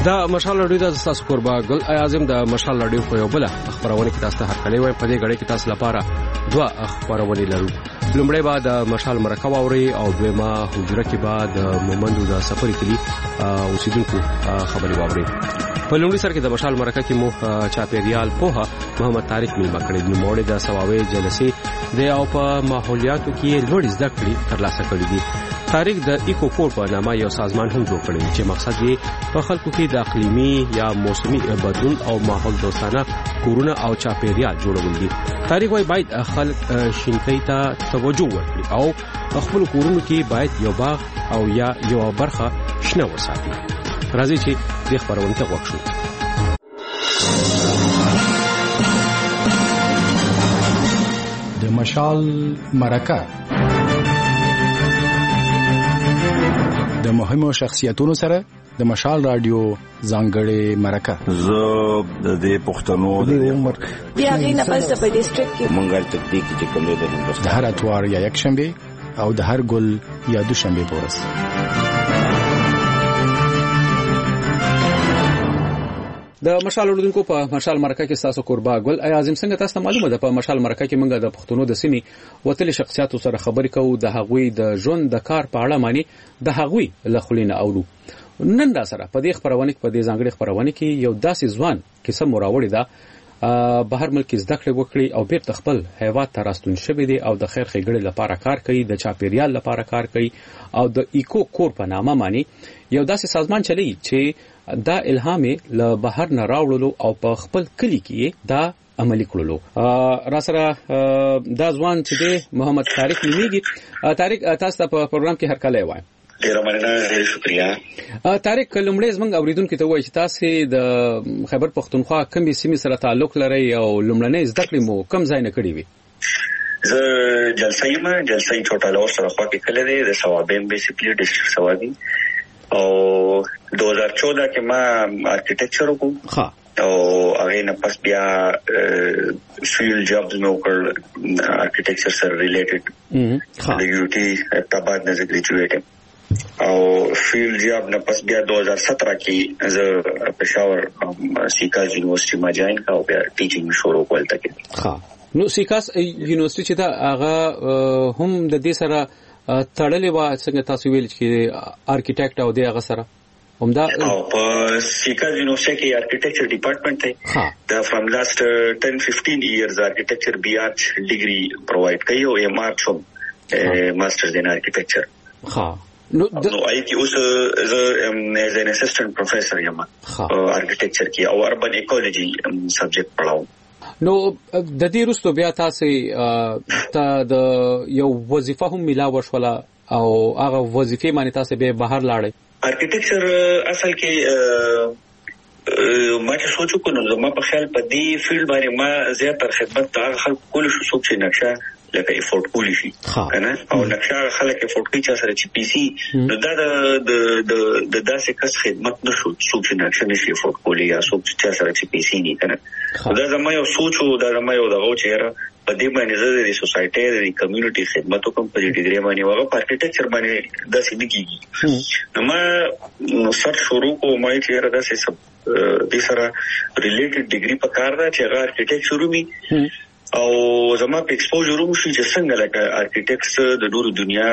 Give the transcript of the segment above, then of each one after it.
دا مشال رادیو د تاسو قربا ګل اعظم د مشال رادیو په یو بل خبرونه کې تاسو ته هرکلی وایم. په دې غړي کې تاسو لپاره دوه خبرونه لرو. لومړی بعد مشال مرکه واوري او دویمه حجره کې بعد مومندو د سفر کلی اوسیدونکو خبري واوري. په لومړي سر کې د مشال مرکه کې مو چاپیریال پوها محمد طارق میلمه کړی د موړې د سواوي جلسې د او په ماحولیاتو کې لوړ زده کړې ترلاسه کړې دي. طارق د ایکو کور په نامه یو سازمان هم جوړ کړی چې مقصد یې په خلکو کې د اقلیمي یا موسمي بدلون او ماحول دوستانه کورونه او چاپیریال جوړول دي. طارق وايي باید خلک شینکۍ ته توجه وکړي او خپل کورونو کې باید یو باغ او یا یو برخه شنه وساتي. راځي چې د خبرونه ته وښو. د مشال مرکه د مهمو شخصیتونو سره د مشال رادیو ځانګړې مرکه. زه د دې پښتنو د عمر بیا غي نه پس په ډیسټریکټ کې مونږه تکتیک چې کوم د هر اتوار یا یک شنبه او د هر ګل یا دوشنبه پورس. د مشال اردوونکو په مشال مرکه کې تاسو قربا ګل اعظم څنګه تاسو معلومه ده په مشال مرکه کې موږ د پښتنو د سیمې وتل شخصیتو سره خبرې کوو د هغوی د ژوند د کار په اړه معنی د هغوی له خلینو اورو. نن دا سره په دې خبرونه کې په دې ځانګړي خبرونه کې یو داسې ځوان کیسه مراوړی ده بهر ملک زده کړې وکړي او بیرته خپل هیواد ته راستون شوی دی او د خیر ښېګړې لپاره کار کوي، د چاپیریال لپاره کار کوي او د ایکو کور په نامه معنی یو داسې سازمان چلی چې دا الهام له بهر نه راوړلو او په خپل کلی کې دا عملی کړلو. را سره دا ځوان چې دی محمد طارق نومیږي. طارق تاسو ته په پروګرام کې هرکلی وایم. ډیره مننه، ډیره شکریا. طارق لومړی زموږ اوریدونکو ته وایي چې تاسو د خیبر پښتونخوا کومې سیمې سره تعلق لرئ او لومړنۍ زده کړې مو کوم ځای نه کړې وي؟ زه جلسه چوټالور سره خوا کې کړې ده د ثوابین بیسیکلی ډیسټریکټ ثوابین او 2014 کې ما آرکیټیکچر وکړ او هغه نه پس بیا فیلډ جابز مې وکړ آرکیټیکچر سره ریلیټډ د یو ټي تباد نه ګریجویټ او فیلډ جاب نه پس بیا 2017 کې زه پېښور سیکاز یونیورسيټي ما جوائن کا او بیا ټیچینګ شروع کول تکه. نو سیکاز یونیورسيټي چې دا هغه هم د دې سره تړلې و څنګه تاسو ویل چې آرکیټیکټ او د هغه سره همدا او په سیکاز یونیورسيټي کې آرکیټیکچر ډپارټمنټ دی دا فرام لاست 10-15 ایئرز آرکیټیکچر بي آرچ ډیګري پرووایډ کوي او ایم آر چوم ماسترز ان آرکیټیکچر. نو آی کی اوس از ان اسسټنټ پروفیسور یم آرکیټیکچر کې او اربن ایکولوژي سبجیکټ پڑھاو. نو د دې وروسته بیا تاسو ته د یو وظیفه هم ملاوه شوله او هغه وظیفه باندې تاسو به بهر لاړئ. آرکیټیکچر اصل کې ما چې سوچ وکړم زما په خیال په دې فیلډ باندې ما زیاتره خدمت ته خلک کول شو څوک چې نقشه لکه افورد کولی شي کنه او نقشه خلک افورد کوي چې سره چې پی سي نو دا د داسې کس خدمت نشو څوک چې نقشه نشي افورد کولی یا څوک چې سره چې پی سي نه کنه. دا زما یو سوچ او دا زما یو دغه چې په دې باندې زه د سوسایټي د کمیونټي خدماتو کوم په ډیګري باندې وغه په آرکیټیکچر باندې د سې دګي نو ما سر شروع کو ما چې را داسې سب د سره ریلیټډ ډیګري په کار دا چې هغه آرکیټیکچر می او زما په ایکسپوژر هم شي چې څنګه لکه آرکیټیکټس د ډورو دنیا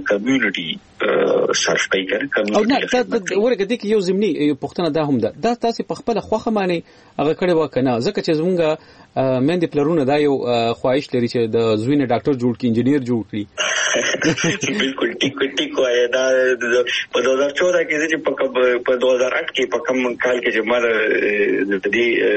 کمیونټي سرف کوي کنه او نه ورګه د یو زمینی پښتنه دا هم ده دا تاسو په خپل خوخه معنی هغه کړي وکنه ځکه چې زمونږ مېندې پلرونه دا یو خواهش لري چې د زوینه ډاکټر جوړ کړي انجنیر جوړ کړي. بالکل ټیک وای دا په 2014 کې چې په 2008 کې په کوم کال کې چې ما د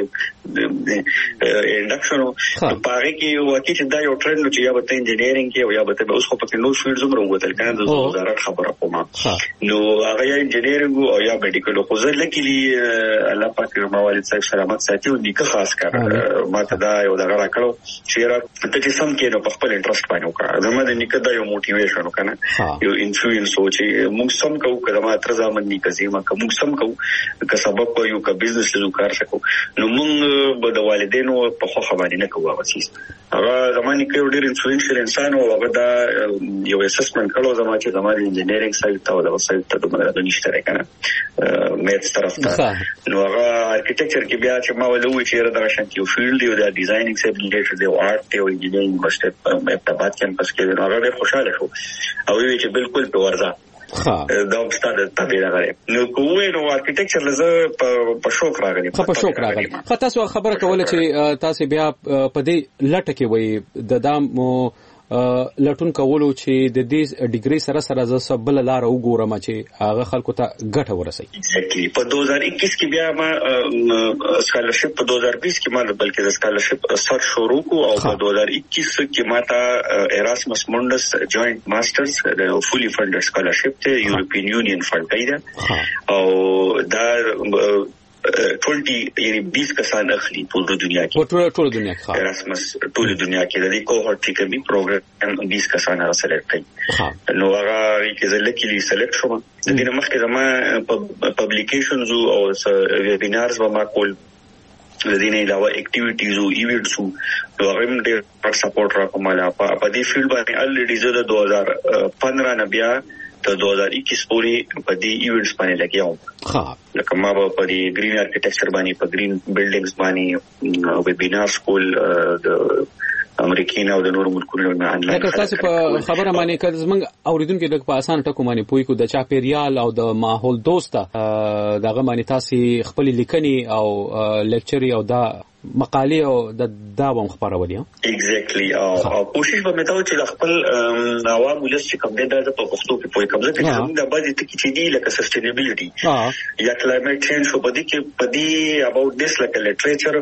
دې انډکشن پاره کې وکی چې دا یو ټرند چې یا به انجینرینګ کې او یا به اوس خو په نو فیلډ زموږ وروتل کنه د 2008 خبره کوم نو هغه یا انجینرینګ او یا میډیکل خو زه لکلی الله پاک ما والد صاحب سلامت ساتي او نیکه خاص کړ ما ته دا یو دغه راکړو چې را ته چې سم کې نو په خپل انټرست باندې وکړه زما د نیکه دا یو یو موټیویشن وکنه یو انفلوئنس او چې موږ سم کوو کله تر ځامن نه کزیما کوم سم کوو که سبب یو که بزنس له کار شکو نو موږ به د والدینو په خو خبرې نه کوو واسیس هغه زماني کې ډېر انفلوئنشل انسان او هغه دا یو اسسمنت کړو زموږ چې زموږ انجینیرینګ سایت او د سایت ته د نشته راکنه میتس طرف ته نو هغه ارکیټیکچر کې بیا چې ما ولوي چې دا شانتي یو فیلډ یو د ډیزاینینګ سره ریلیټډ دی او آرټ او انجینیرینګ مشته په بعد کیمپس کې نو هغه خوشاله شو او وی چې بالکل په ورځه دا ستاره تبلیغ غره نو کوی نو ارکیټیکچر لزه په شوق راغلی خو تاسو خبره کوله چې تاسو بیا په دې لټه کې وای د دامو لټون کولو چې د دې ډیګري سره ز سبل لار وګورم چې هغه خلکو ته ګټه ورسي ایگزیکټلی په 2021 کې بیا ما سکالرشپ په 2020 کې ما بلکې د سکالرشپ سر شروع کو او په 2021 کې ما ته ایراسمس مونډس جوائنٹ ماسترز د فولي فندډ سکالرشپ ته یورپین یونین فند پیدا او دا 20 یعنی 20 کسان اخلي ټول دنیا کې ایراسمس ټول دنیا کې د دې کوهورټ کې کمی پروګرام 20 کسان را سلیکټ کړي نو هغه کې زلکلی سلیکټ شوم د دې مخکې زما پبلیکیشنز او ویبینارز ما کول د دې نه علاوه اکټیویټیز او ایونټس نو هغه هم ډېر سپورټ راکوماله په دې فیلډ باندې الریډي زه د 2015 نه بیا ته 2021 پورې په دې ایونټس باندې لګیاو لکه ما په دې گرین ارکیټیکچر باندې په گرین بلډینګز باندې ویبینار سکول د امریکین او د نور ملکونو نه انلاین تاسو په خبره باندې کله زمنګ اوریدونکو د په اسان ټکو باندې پوي کو د چاپیریال او د ماحول دوسته دغه باندې تاسو خپل لیکنی او لیکچري او دا مقالې او د داوم خبرولې ایگزیکټلی او کوشش به مې دا چې خپل عوام ولس چې کوم د په پښتو کې پوي کوم ځکه چې د باندې ټکی چې دی لکه سسټینبیلیټي یا کلایمټ چینج په دې کې په دې اباوت دیس لکه لټریچر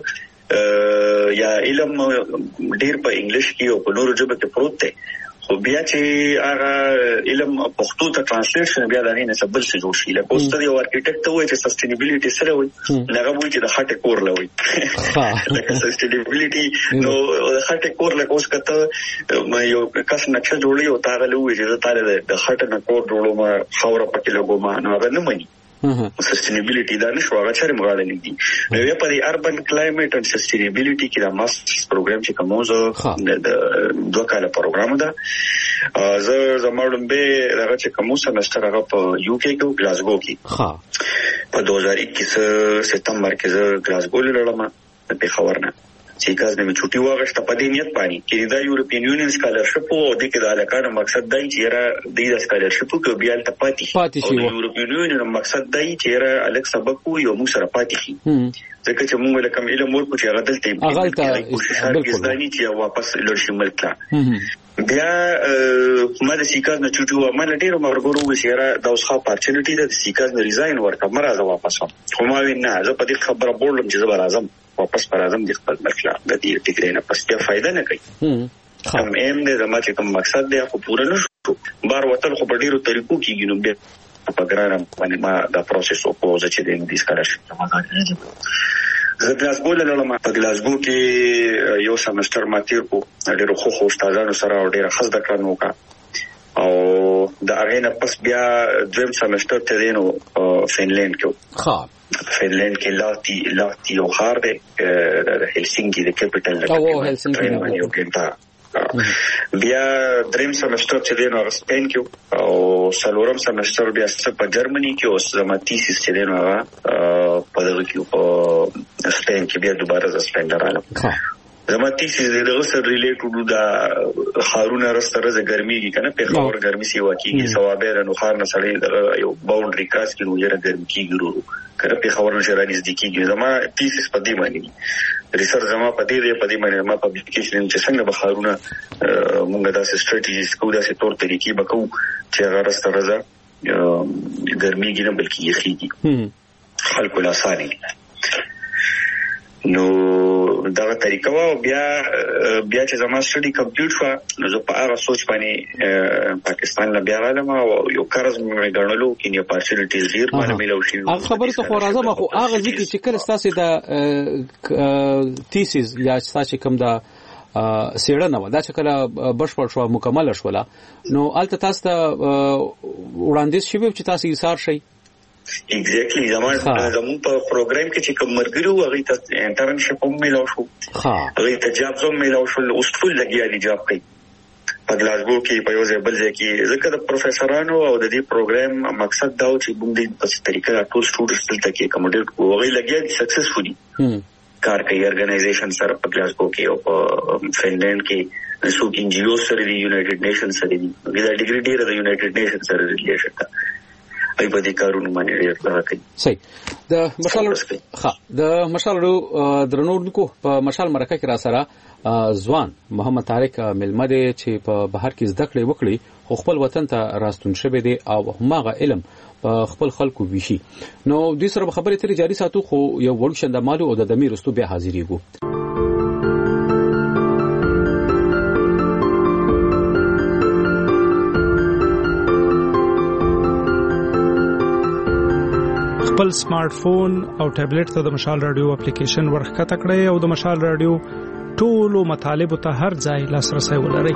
یا علم ډیر په انګلیش کې او په نورو ژبو کې پروت دی خو بیا چې هغه علم پښتو ته ترانسلیشن بیا د نه سبل څه جوړ شي لکه اوس ته یو ارکیټیکټ ته وایي چې سسټینبیلیټي سره وایي هغه وایي چې د خټه کور لوي لکه سسټینبیلیټي نو د خټه کور لکه اوس کته یو کس نقشه جوړي او تاغه لوي چې تاله د خټه نه کور جوړو ما خوره پکې لګو ما نو هغه نه مني سسټینبیلیټي دا نشو هغه چره مغاړه لیدي نو بیا په اربن کلایمټ او سسټینبیلیټي کې دا ماسترز پروګرام چې کومه د 2 کاله پروګرام ده زه زموږ به دغه چې کوم سمستر هغه په یو کې کې گلاسگو کې په 2021 سپتمبر کې زه گلاسگو لړم په خبرنه چې کله مې چټي واغشته په دې نیت باندې چې دا یورپین یونین سکالرشپ او د کې د علاقانو مقصد دی چې را د سکالرشپ کې بیا ته پاتې شي یورپین یونین مقصد دی چې را الک سبق یو مو سره پاتې شي ځکه چې موږ له کوم علم ورکو چې هغه دلته کوشش کوي چې واپس لورشي ملک بیا ما د سیکاز نه چټو ما ډیرو مرګورو وسیره دا اوس ښه اپورتونټی ده د سیکاز نه ریزاین ورکړم مرزه واپس خو ما وینا زه په دې خبره بولم چې زه راځم واپس پر اعظم د خپل مخلا د دې ټیګرې نه پس بیا فائدہ نه کوي هم دې زما چې کوم مقصد دی خو پوره نشو بار وطن خو په ډیرو طریقو کېږي نو بیا په ګرانم باندې ما دا پروسس او کوزه چې د انګلیس سکالرشپ زه گلاسگو لرم په گلاسگو کې یو سمستر ما تیر کو ډیرو خو استادانو سره ډیره خزده کړنو کا او د هغه نه پس بیا دویم سمستر ته دینو فنلند کې فنلند کې لاتی او خار دی د هلسینکی د کیپټل او هلسینکی یو کې بیا دریم سمستر چې دینو سپین کې او سلورم سمستر بیا په جرمني کې او زما تیسیس چې دینو په دغه کې په سپین کې بیا دوباره ز سپین درالم زما تیسیس دغه سره ریلیټډ دا خارونه رستره ز ګرمي کنه په خور ګرمي سی واکیږي ثوابه نو خار نه سړی یو باونډري کراس کې نو یې ګرمي کیږي کنه په خور نشه رانیز دي کیږي زما تیسیس په دې معنی ریسرچ زما په دې معنی ما پبلیکیشن چې څنګه به خارونه موږ دا سټریټیجیز کوو دا څه تور طریقې بکو چې هغه رستره ز ګرمي کې نه بلکې یخیږي خلکو لاساني نو دا طریقه وا بیا چې زما سټډي کمپلیټ شو نو زه په هغه سوچ باندې پاکستان لا بیا راځم او یو قرض مې غنلو کې نه اپورتونټیز ډیر باندې ملو شي هغه خبره څه خو راځم خو هغه ځکه چې کله تاسو دا تیسیس یا تاسو کوم دا سیړنه و دا چې کله بشپړ شو مکمل شوله نو الته تاسو ته وړاندیز شوی چې تاسو ایثار شئ ایگزیکټلی زمون په پروګرام کې چې کوم مرګرو هغه ته انټرنشپ هم ملو شو هغه ته جاب هم ملو شو اوس ټول لګیا دي جاب کوي په گلاسگو کې په یو ځای بل ځای کې ځکه د پروفیسورانو او د دې پروګرام مقصد دا و چې موږ د طریقې ټول سټوډنټس دلته کې اکوموډیټ کوو هغه لګیا دي سکسسفولي کار کوي ارګنایزیشن سره په گلاسگو کې او په فنلند کې څوک انجیو سره دی یونایټډ نیشن سره دی دا ډیګری ډیر د یونایټډ نیشن سره ریلیشن ده ای په دې کارونه باندې ډیر کار کوي صحیح د مشالو درنونکو په مشال مرکه کې را سره ځوان محمد طارق ملمده چې په بهر کې زده کړې وکړي خو خپل وطن ته راستون شوی دی او هماغه علم په خپل خلکو ویشي نو دوی سره خبرې ترې جاري ساتو خو یو وړ شندمالو او د دمیر رستو بیا حاضرېږو خپل سمارټ فون او ټابلیټ ته د مشال رادیو اپلیکیشن ورخکته کړئ او د مشال رادیو ټولو مطالب ته هر ځای لاسرسي ولرئ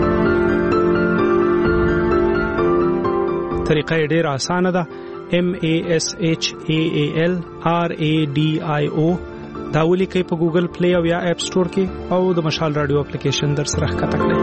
طریقه ډېر اسانه ده MASHAALRADIO دا ولیکئ په ګوګل پلی او یا اپ سٹور کې او د مشال رادیو اپلیکیشن در سره ښکته کړئ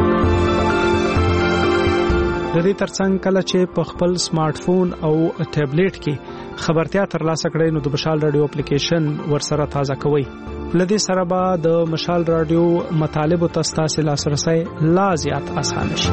د دې ترڅنګ کله چې په خپل سمارټ فون او ټابلیټ کې خبرتیا ترلاسه کړئ نو د مشال رادیو اپلیکیشن ورسره تازه کوئ لدې سره به د مشال رادیو مطالب او تاسو لاسرسي لا زیات آسان شي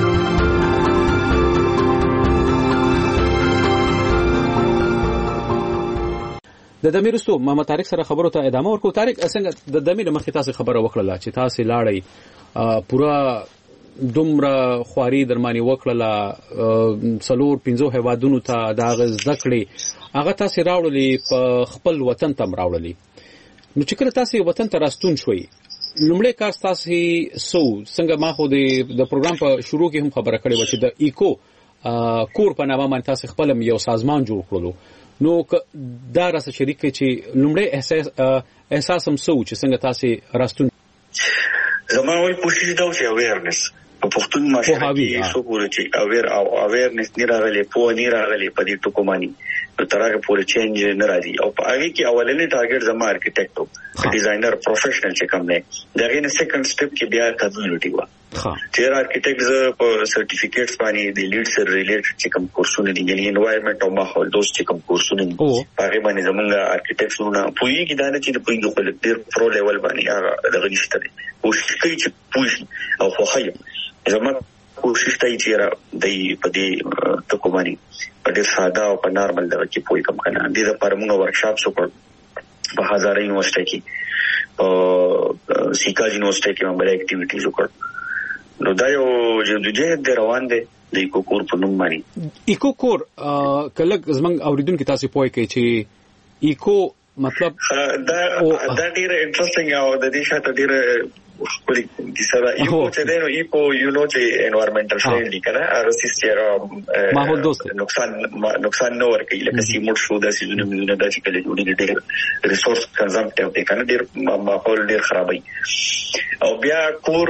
د دمیرستو محمد طارق سره خبرو ته ادامه ورکو طارق څنګه د دمیر مخې تاسو خبره وکړه چې تاسو لاړی پورا دومره خواري درمانی وکړه سلور 15 هوادونو ته دا غزدکړي هغه تاسو راوړلې په خپل وطن ته راوړلې نو چې کله تاسو وطن ته راستون شوي لومړی کار تاسو څنګه ما خو د پروګرام په شروع کې هم خبره کړې و چې د ایکو کور په نامه باندې تاسو خپل یو سازمان جوړ کړلو نو دا راس شریک چې لومړی احساس هم چې څنګه تاسو راستون زموږ کوشش دا و چې اویرنس په پښتون معاشره کې څو پورې چې اویرنس نه راغلي په نه راغلي په دې ټکو باندې تر هغه پورې چینج نه راځي او په هغه کې اولنې ټارګټ زما ارکیټیکټ او ډیزاینر پروفیشنل چې کوم دی دغه نه سیکنډ سټپ کې بیا کمیونټي و چې ارکیټیکټ په سرټیفیکټس باندې د لیډ سره ریلیټډ چې کوم کورسونه دي یعنی انوایرنمنت او ماحول دوست چې کوم کورسونه دي هغه باندې زمونږ ارکیټیکټونه پوری کې دا نه چې په یو خپل ډیر پرو لیول باندې هغه دغه نشته دي کوشش کوي چې پوه او خو خیر زموږ کوشش کوي چې د دې ټکو باندې په ډیر ساده او په نارمل ډول کې پوي کم کنه د دې لپاره موږ ورکشاپس وکړو په هزاره یونیورسيټي کې او سیکا یونیورسيټي کې موږ اکټیویټیز وکړو نو دا یو جديد روان دي د ایکو کور په نوم باندې ایکو کور کله زمنګ اوریدونکو تاسو پوي کوي چې ایکو مطلب دا ډیر انټرېسټینګ او د دې شاته ډیر خپل د سره یو چې دینو ایکو یو نو چې انوایرنمنټل فرندلی کنه هغه سیستم ماحول دوست نقصان نه ورکوي لکه سیموټ شو د سيزونه مزونه د چې کله جوړي ډېر ریسورس کنزمپټیو دی کنه ډېر ماحول ډېر خرابوي او بیا کور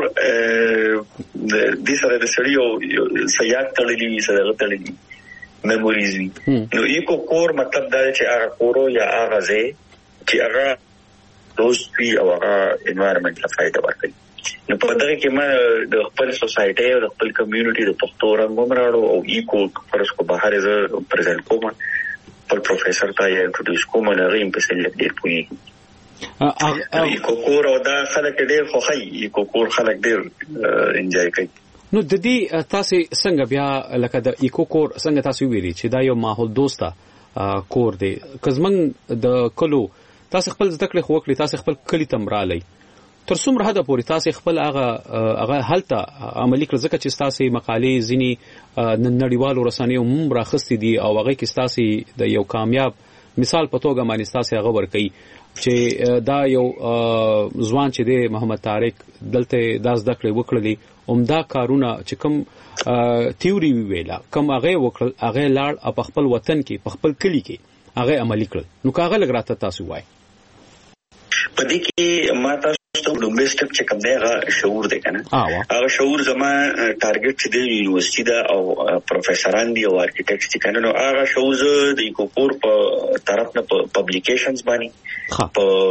د سره د سړیو سیاق تړلې سره تړلې میموریز وي نو ایکو کور مطلب دا چې هغه کورو یا هغه ځای چې هغه دوست وي او هغه انوایرنمنت له فائدہ ورکړي نو په دغه کې ما د خپل سوسايټي او د خپل کمیونټي د پښتو رنګوم راړو او ایکو فرض کو بهر ز پریزنټ کوم په پروفیسور ته یې انټروډوس کوم نه غیم په سل ډیر پوي ایکو کور او دا خلک ډیر خوخي ایکو کور خلک ډیر انجوای کوي نو د دې تاسو څنګه بیا لکه د ایکو کور څنګه تاسو ویلي چې دا یو ماحول دوسته کور دی کزمن د کلو تاسو خپل زده کړې خو وکړي تاسو خپل کلی تمرالي تر څومره حد پورې تاسو خپل هغه حالت عملی کړ ځکه چې تاسو مقالې ځینی نړیوالو رسنیو هم راخستې دي او هغه کې تاسو د یو کامیاب مثال په توګه باندې تاسو هغه ورکړي چې دا یو ځوان چې دی محمد طارق دلته داس د کړې وکړلې عمده کارونه چې کوم تیوري ویلا کوم هغه وکړل هغه لاړ په خپل وطن کې په خپل کلی کې هغه عملی کړل نو کاغه لګراته تاسو وای پدې کې ما تاسو لومبه سټپ چې کوم دی هغه شعور دی کنه هغه شعور زما ټارګټ چې دی یونیورسيټي دا او پروفیسوران دی او ارکیټیکټس دي کنه نو هغه شعور د ایکوپور په طرف نه پبلیکیشنز باندې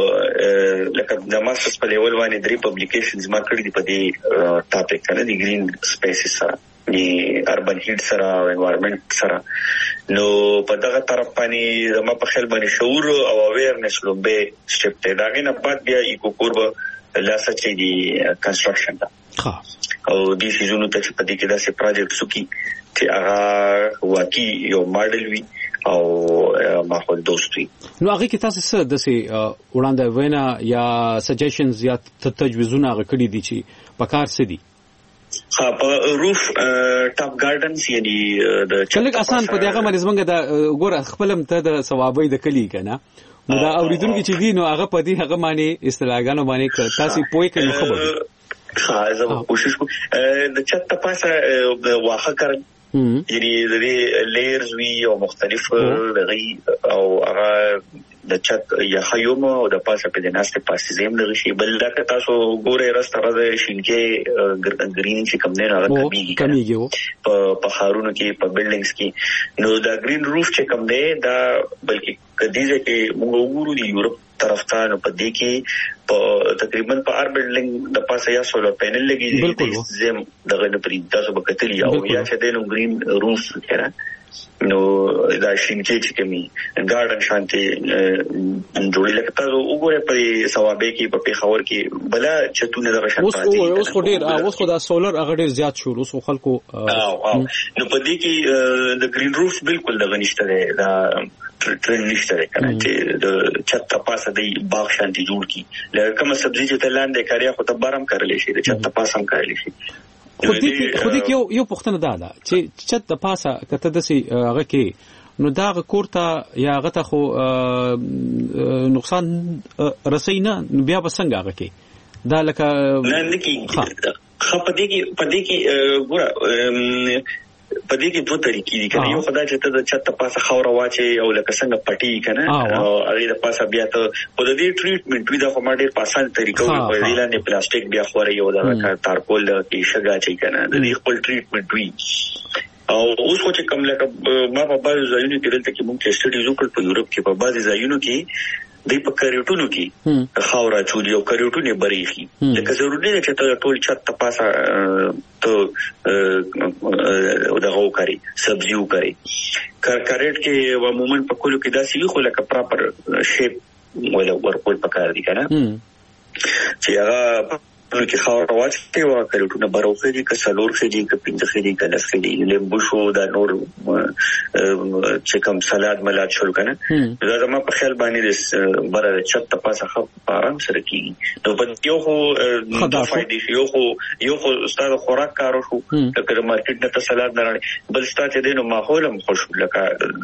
په لکه د ماسترز په لیول باندې 3 پبلیکیشنز ما کړی دي په دې ټاپک کنه دی گرین سپیسز سره دی اربن هیټ سره او انوایرنمنت سره نو په دغه طرف باندې زما په خیال باندې شعور او اویرنس لومبه سټپ دی دا غینه بعد بیا ایکوپور به لاسه چې دی کنستراکشن دا او د سيزونو ته چې په دې کې داسې پروجیکټ سکی چې هغه واقعي یو ماډل وي او ماحول دوستي نو هغه کې تاسو څه د وړاندې وینا یا سجیشنز یا تجویزونه غکړي دي چې په کار څه دي په روف ټاپ ګارډنز یعنی د چلګ آسان په دغه مرز منګه دا ګور خپلم ته د ثوابې د کلی کنه نو دا اوریدونکو چې دي نو هغه په دې هغه معنی اصطلاحګانو باندې تاسو پوي کوي خبر زه کوشش کوم د چت پاسه واخه کړم یعنی د لیئرز وی او مختلف لغي او هغه د چت یا خیوم او د پاسه په دناسته پاسه زم لږ شي بل دا تاسو ګوره راستره د شینکې گرین چې کوم نه راغلی کمیږي په خارونو کې په بلډینګز کې نو دا گرین روف چې کوم نه دا بلکې کدیږي چې موږ وګورو د یورپ طرف ته نو په دې کې په تقریبا په ار بلډینګ د پاسه یا سولر پینل لګي زم دغه د پرې تاسو به کتلی او یا چې د نو گرین روف کړه نو دا شینکې چې کمی ګارډن شانتي جوړی لکه تاسو وګورئ په ثوابې کې په پیښور کې بلا چتونه د رشاد پاتې اوس خو ډیر اوس خو دا سولر هغه ډیر زیات شو اوس خلکو نو په دې کې د گرین روف بالکل د غنښت دی دا ټرین نشته کنه چې د چت پاسه دی باغ شانتي جوړ کی لکه کوم سبزی چې تلاندې کاریا خو ته بارم کړلې شي د چت پاسه هم کړلې شي خو دې کې یو پښتنه ده چې چت د پاسه کته د سي هغه کې نو دا غکورته یا غته خو نقصان رسینا بیا بسنګ هغه کې دا لکه نه کی پدې کې ګوره پدې کې دوه طریقې دي کنه یو خدای چې ته د چت پاسه خاور واچي او لکه څنګه پټي کنه او هغه د پاسه بیا ته په دې ټریټمنټ وی دا کومه ډېر پاسان طریقو په دې لاندې پلاستیک بیا خوري یو دا تارکول کې شګه چي کنه د دې خپل ټریټمنټ وی او اوس خو چې کوم لکه ما په بعض ځایونو کې دلته کې موږ ټیسټ وکړ په یورپ کې په بعض ځایونو کې د پکریټونو کې خاورا چولي او کریټونه بریخي لکه ضروري ده چې ته ټول چت پاسه ته دغه وکړي سبزي وکړي کریټ کې عموما په کولو کې داسې خو لکه پراپر شیپ ولا ورکول پکار دي کنه چې هغه کې خاور واچي او کریټونه بروخه دي که سلور خدي که پنځه خدي که لس خدي لیمبو شو دا نور چې کوم سلاد ملات شول کنه دا زما په خیال باندې بره چت پاسه خپ آرام سره کیږي نو په یو خو د فائدې یو خو استاد خوراک کارو شو لکه مارکیټ نه ته سلاد نه راړي بل ستاسو دینو ماحول هم خوش لکه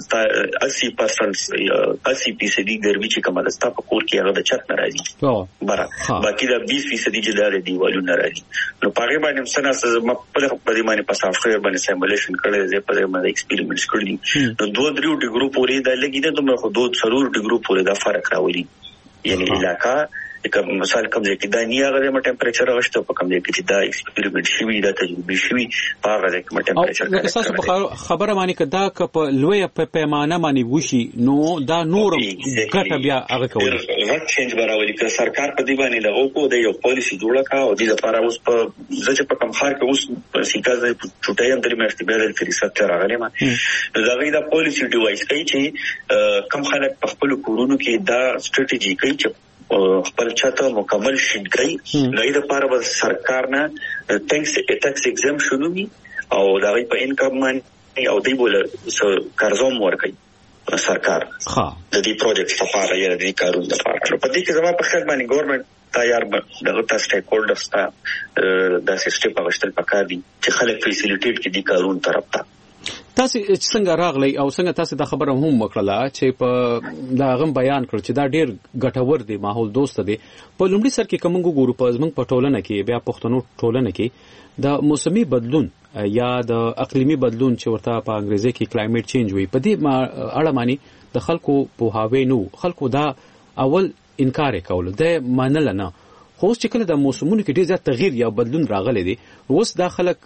80% 80% ګرمي چې کومه ده ستاسو په کور کې هغه د چت نه راځي بره باقي دا 20% چې دیوالونه راځي نو پاره باندې سناسه ما په دې باندې په سافټویر باندې سیمولیشن کړل زه په دې باندې ایکسپریمنټس کړل نو 2-3 ډیګرو پورې دا لګیده دومره خو 2-3 ډیګرو پورې دا فرق راوړي یعنی علاقہ کوم مثال کوم ځای کې دا نه هغه د ټمپریچر غشته په کوم ځای کې چې دا ایکسپریمنټ شوی دا تجربه شوی په هغه ځای کې ټمپریچر دا تاسو خبره مانی کدا ک په لوی په پیمانه باندې وشي نو دا نور ګټه بیا هغه کوي وخت چینج براولي که سرکار په دی باندې لغو کو د یو پالیسی جوړه کا او د لپاره اوس په ځکه په کم خار کې اوس سیکا ځای چټای اندر میاشتې به د ریسرچ راغلی ما دا غي دا پالیسی ډیوایس کوي چې کم خلک په خپل کورونو کې دا ستراتیژي کوي چې خپل چاته مکمل شینکای غیر لپاره به سرکار نه ټیکس ایگزمپشن وي او دا په انکم باندې او دی بوله قرضوم ورکړي سرکار د دې پروجیکټ لپاره یا د دې کارونو لپاره په دې کې زموږ په خیال باندې ګورنمنت تیار دغه تاسو سټیک هولډرز ته د سیستم په غشتل پکار دي چې خلک فیسیلیټیټ کړي د کارونو طرف ته تاسو څنګه راغلی او څنګه تاسو د خبره هم وکړه چې په دا غم بیان کړ چې دا ډیر ګټور دی ماحول دوست دی په لومړي سر کې کومو ګورو په زمنګ په ټولنه کې بیا پښتنو ټولنه کې د موسمي بدلون یا د اقلیمي بدلون چې ورته په انګریزي کې کلایمټ چینج وي په دې اړه معنی د خلکو په هاوی نو خلکو دا اول انکار کول د منل نه خو چې کله د موسمونو کې ډېر زیات تغییر یا بدلون راغلی دی اوس دا خلک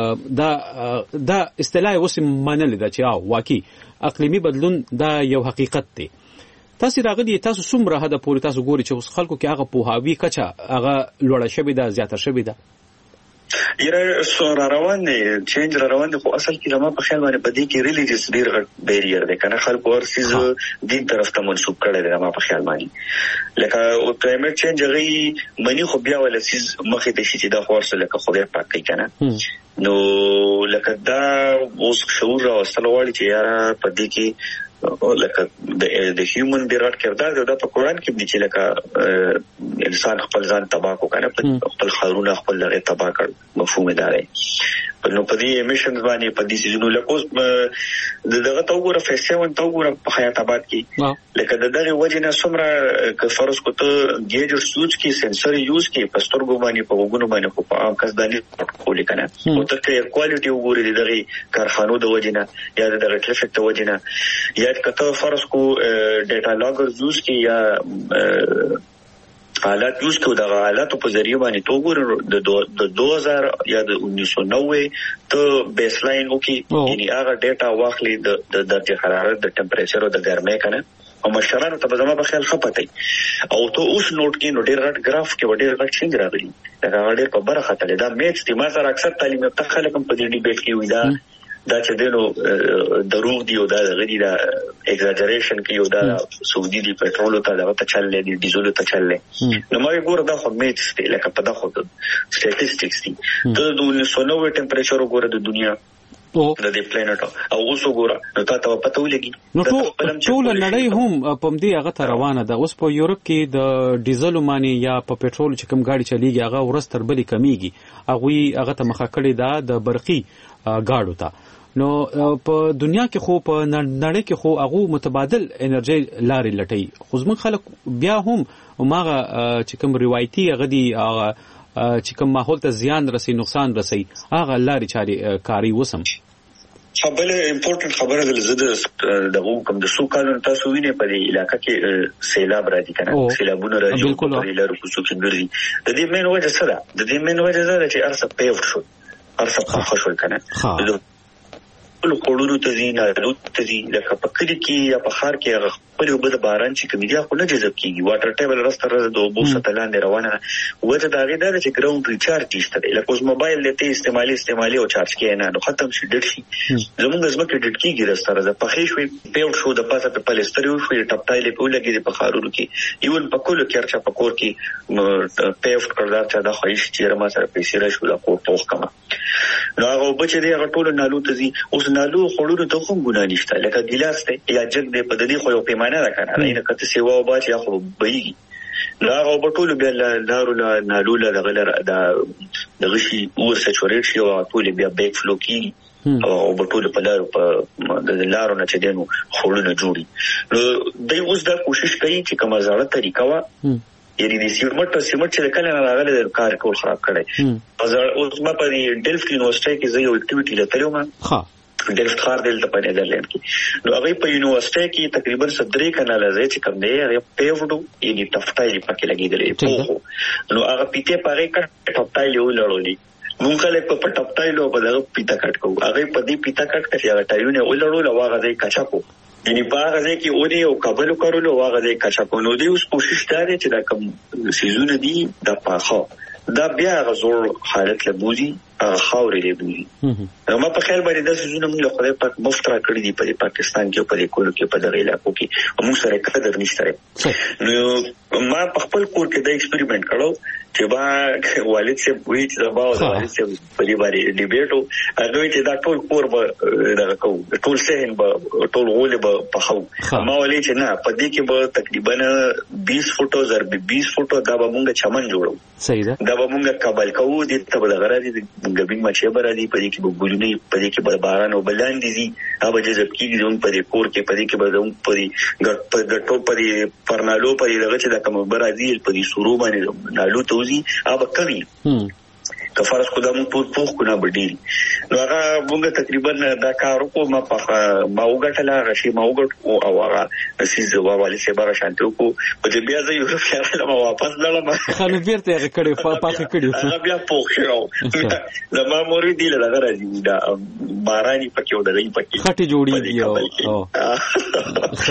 دا اصطلاح اوس منل ده چې واقعي اقلیمي بدلون دا یو حقیقت دی. تاسو راغلي تاسو څومره حد پورې تاسو ګوري چې اوس خلکو کې هغه پوهاوی کچا هغه لوړه شوې ده زیاته شوې ده؟ یره سور روان دي چینج روان دي خو اصل کې لمه په خیال باندې بدی کې ریلیجیس ډیر غټ بیریئر دی کنه خلک ورسیز دین طرف ته منسوب کړي دي لمه په خیال باندې لکه او کلایمټ چینج غي منی خو بیا ول سیز مخې ته شي چې دا خورسه لکه خدای پاک کوي کنه نو لکه دا اوس شعور او سلوړی چې یاره په دې کې لکه د هیومن بیرات کردار د په قران کې دي چې لکه انسان خپل ځان تباہ کو کنه خپل خارونه خپل لغه تباہ کړ مفهوم دار نو په دې میشن باندې په دې سيزونو لکه دغه توګه فیسټیوال توګه په حیات آباد کې لکه دغه وجنه سمره ک فرض کو ته گیج سوچ کې سنسر یوز کې پستر ګو باندې په وګونو باندې خو په عام کس باندې خولې کنه او ته کې کوالټي وګوري دغه کارخانو د وجنه یا دغه ټریفیک د وجنه یا کته فرض کو ډیټا لاګر یوز کې یا حالات یوز کو د حالات په ذریعہ باندې تو ګور د 2000 یا د 1990 ته بیس لاین وکي یعنی هغه ډیټا واخلي د درجه حرارت د ټمپریچر او د ګرمۍ کنه او مشرانو ته زما په خیال خپته او ته اوس نوٹ کې نو ډیر غټ گراف کې ډیر غټ چینج راغلی دا ډیر په برخه تل دا میچ دي ما سره اکثر تعلیم ته خلک په دې ډیبیټ کې وي دا چې دینو دروغ دی او دا غړي دا ایگزاجریشن کې یو دا سعودي دی پټرول ته دا ته چللې دي ډیزل ته چللې نو ما ګور دا خو میچ دی لکه په دا خو سټیټسټکس دي د 1990 ټمپریچر ګور د دنیا د دې پلانټ او اوس وګوره نو تاسو پته ولګي نو ټول نړۍ هم په دې هغه ته روانه ده اوس په یورپ کې د ډیزل مانی یا په پټرول چې کوم گاډي چلیږي هغه ورستر بلی کمیږي هغه ته مخه کړی دا د برقي گاډو ته نو په دنیا کې خو په نړۍ کې خو هغه متبادل انرژي لارې لټي خو زموږ خلک بیا هم ماغه چې کوم روایتي غدي چې کوم ماحول ته زیان رسي نقصان رسي هغه لارې چاري کاری وسم خبره امپورټنت خبره د زده د کوم د سو کال تاسو وینئ په دې علاقې کې سیلاب راځي کنه سیلابونه راځي په دې لارو کې څوک ګرځي د دې مین وجه څه ده د دې مین وجه دا چې ارسه پیوټ شو ارسه خوشول کنه له کوړونو ته دي نه ته دي لکه په کلی کې یا په خار کې خپل وبد باران چې کمیډیا خو نه جذب کیږي واټر ټیبل راستره د اوبو ستلان روانه وجه دا غي دا چې ګراوند ریچارج نشته لکه اوس موبایل لته استعمالي او چارج کې نه نو ختم شي ډټ شي زموږ زمکه ډټ کیږي راستره د پخې شوی پیوټ شو د پاسه په پلستر یو شوی ټپټایل په لګي د بخارونو کې ایون په کولو کې ارچا په کور کې پیوټ کړل چې دا خوښ چې رما سره پیسې را شو د کور توخ کما نو هغه بچی دی هغه ټول نالو ته زی اوس نالو خړونو ته کوم ګنا نشته لکه ګلاس ته یا جګ دی په دې خو یو پیمانه ده کنه نه کته سیوا او باچ یا خو بېږي لا هغه بټول بیا لارو نالو لا د غشي ورسه چورېټ شي او ټول بیا بیک فلو کی او بټول په لارو په د لارو نه چې دینو خړونه جوړي نو دوی اوس دا کوشش کوي چې کومه ځاړه طریقه وا یعنی د سیمټ چې کله نه راغله د کار کول خراب کړي اوس ما په ډیلفټ یونیورسيټي کې زه یو اکټیویټي لته یم ډیلفټ خار دلته په نیدرلند کې نو هغه په یونیورسيټي کې تقریبا 3 کانال زې چې کوم دی هغه پیوډو یعنی ټفټایل پکې لګیدلې نو هغه پیته پاره کټ ټفټایل یو لړولې مونږ له په ټفټایل او په دغه پیته کټ کوو هغه په دې پیته کټ کې هغه ټایونه ولړول او هغه دې کچا کو یعنی باغ دې کې اونې او قبل کولو هغه دې کچا کو نو دې اوس کوشش کوي چې دا کوم سيزونه دي د پاخه دا بیا غزور حالت لبوزي خاورې لبوزي ما په خیال باندې د سيزونه موږ خدای پاک مفترا کړی دی په پاکستان کې په کولو کې په دغه علاقو کې موږ سره قدر نشته نو ما په خپل کور کې د ایکسپریمنت کړو چې با والد سے وی چې دا با والد سے په دې باندې ډیبیټو هغه چې دا ټول کور به دغه کو ټول سهن به ټول غول به په خو ما ولې چې نه په دې کې به تقریبا 20 فوټو ضرب 20 فوټو دا به موږ چمن جوړو صحیح ده دا به موږ قبل کوو دې ته به غراضي ګبین مچې برادي په دې کې به ګولونی په دې کې به باران او بلان دي هغه جذب کیږي زموږ په دې کور کې په دې کې به زموږ په دې ګټو په دې پرنالو په دې دغه چې دا کوم برازیل په دې سورو باندې نالو توزي هغه کوي کفارس کو د مون پوخ کو نه بدیل نو هغه موږ تقریبا دا کار کو ما وګټل غشي ما وګټ او هغه سیز واوالي سبا شانتو کو په دې بیا زه یو خیال ما واپس لاله خلک بیرته هغه کړي پاکه کړي هغه بیا پوخ شو د ما موري دی له هغه راځي دا باراني پکې ودلې پکې خټي جوړي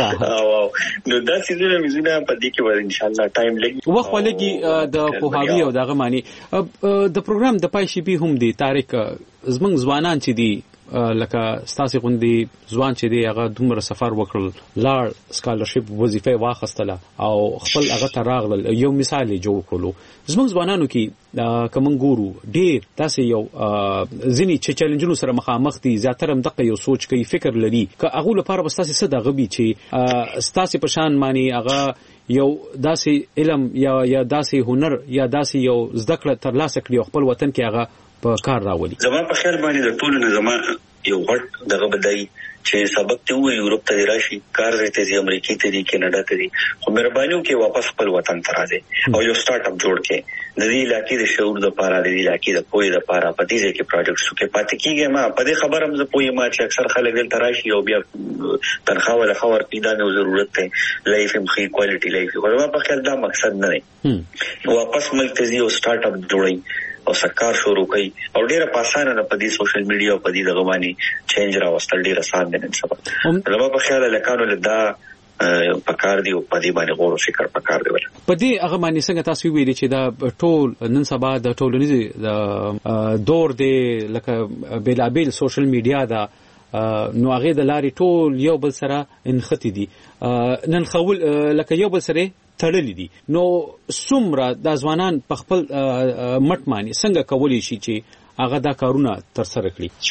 نو دا سيزونه مزونه په دې کې ور ان شاء الله ټایم لګي وخت ولګي د پوهاوی او دغه معنی د پروګرام د پای شي به هم دي تاریخ زمنګ ځوانان چې دي لکه ستاسو غوندي ځوان چې دی هغه دومره سفر وکړل لاړ سکالرشپ وظیفه واخستله او خپل هغه تراغل یو مثال جوړ کړلو زموږ ځوانانو کې کوم ګورو ډیر تاسو یو ځینی چې چیلنجونو سره مخامخ دي زیاتره هم دغه یو سوچ کوي فکر لري که هغه لپاره بستاسو څه دغه بي چې ستاسو په شان معنی هغه یو داسې علم یا داسې هنر یا داسې یو زده کړه ترلاسه کړي خپل وطن کې هغه په کار راولي زما په خیال باندې د ټولو نه زما یو غټ دغه بدای چې سبق ته وي یورپ ته راشي کار ته دي امریکا ته دي کینیډا ته دي خو مهرباني وکړئ واپس خپل وطن ته راځي او یو سٹارټ اپ جوړ کړئ د دې علاقې د شعور د پاره د دې علاقې د پوهې د پاره په دې کې پروجیکټس کې پاتې کیږي ما په دې خبره هم زه پوهې ما چې اکثر خلک دلته راشي او بیا تنخواه ولا خبر پیدا نه ضرورت ته لایف هم خې کوالټي لایف ورما په خیال دا مقصد نه دی واپس ملک ته یو سٹارټ اپ جوړي او سرکار شروع کوي او ډیره پاسانه په دې سوشل میډیا او په دې دغه باندې چینج راوستل ډیره آسان دي نن سبا زما په خیال لکانو لدا پکار دی او په دې باندې غور او فکر پکار دی په دې هغه باندې څنګه تاسو ویلي چې دا ټول نن سبا د ټولنیز دور دی لکه بیلابیل سوشل میډیا دا نو هغه د لارې ټول یو بل سره انختی دي نن خول لکه یو بل سره تړلې دي نو څومره د ځوانان په خپل مټ معنی څنګه کولی شي چې هغه دا کارونه تر سره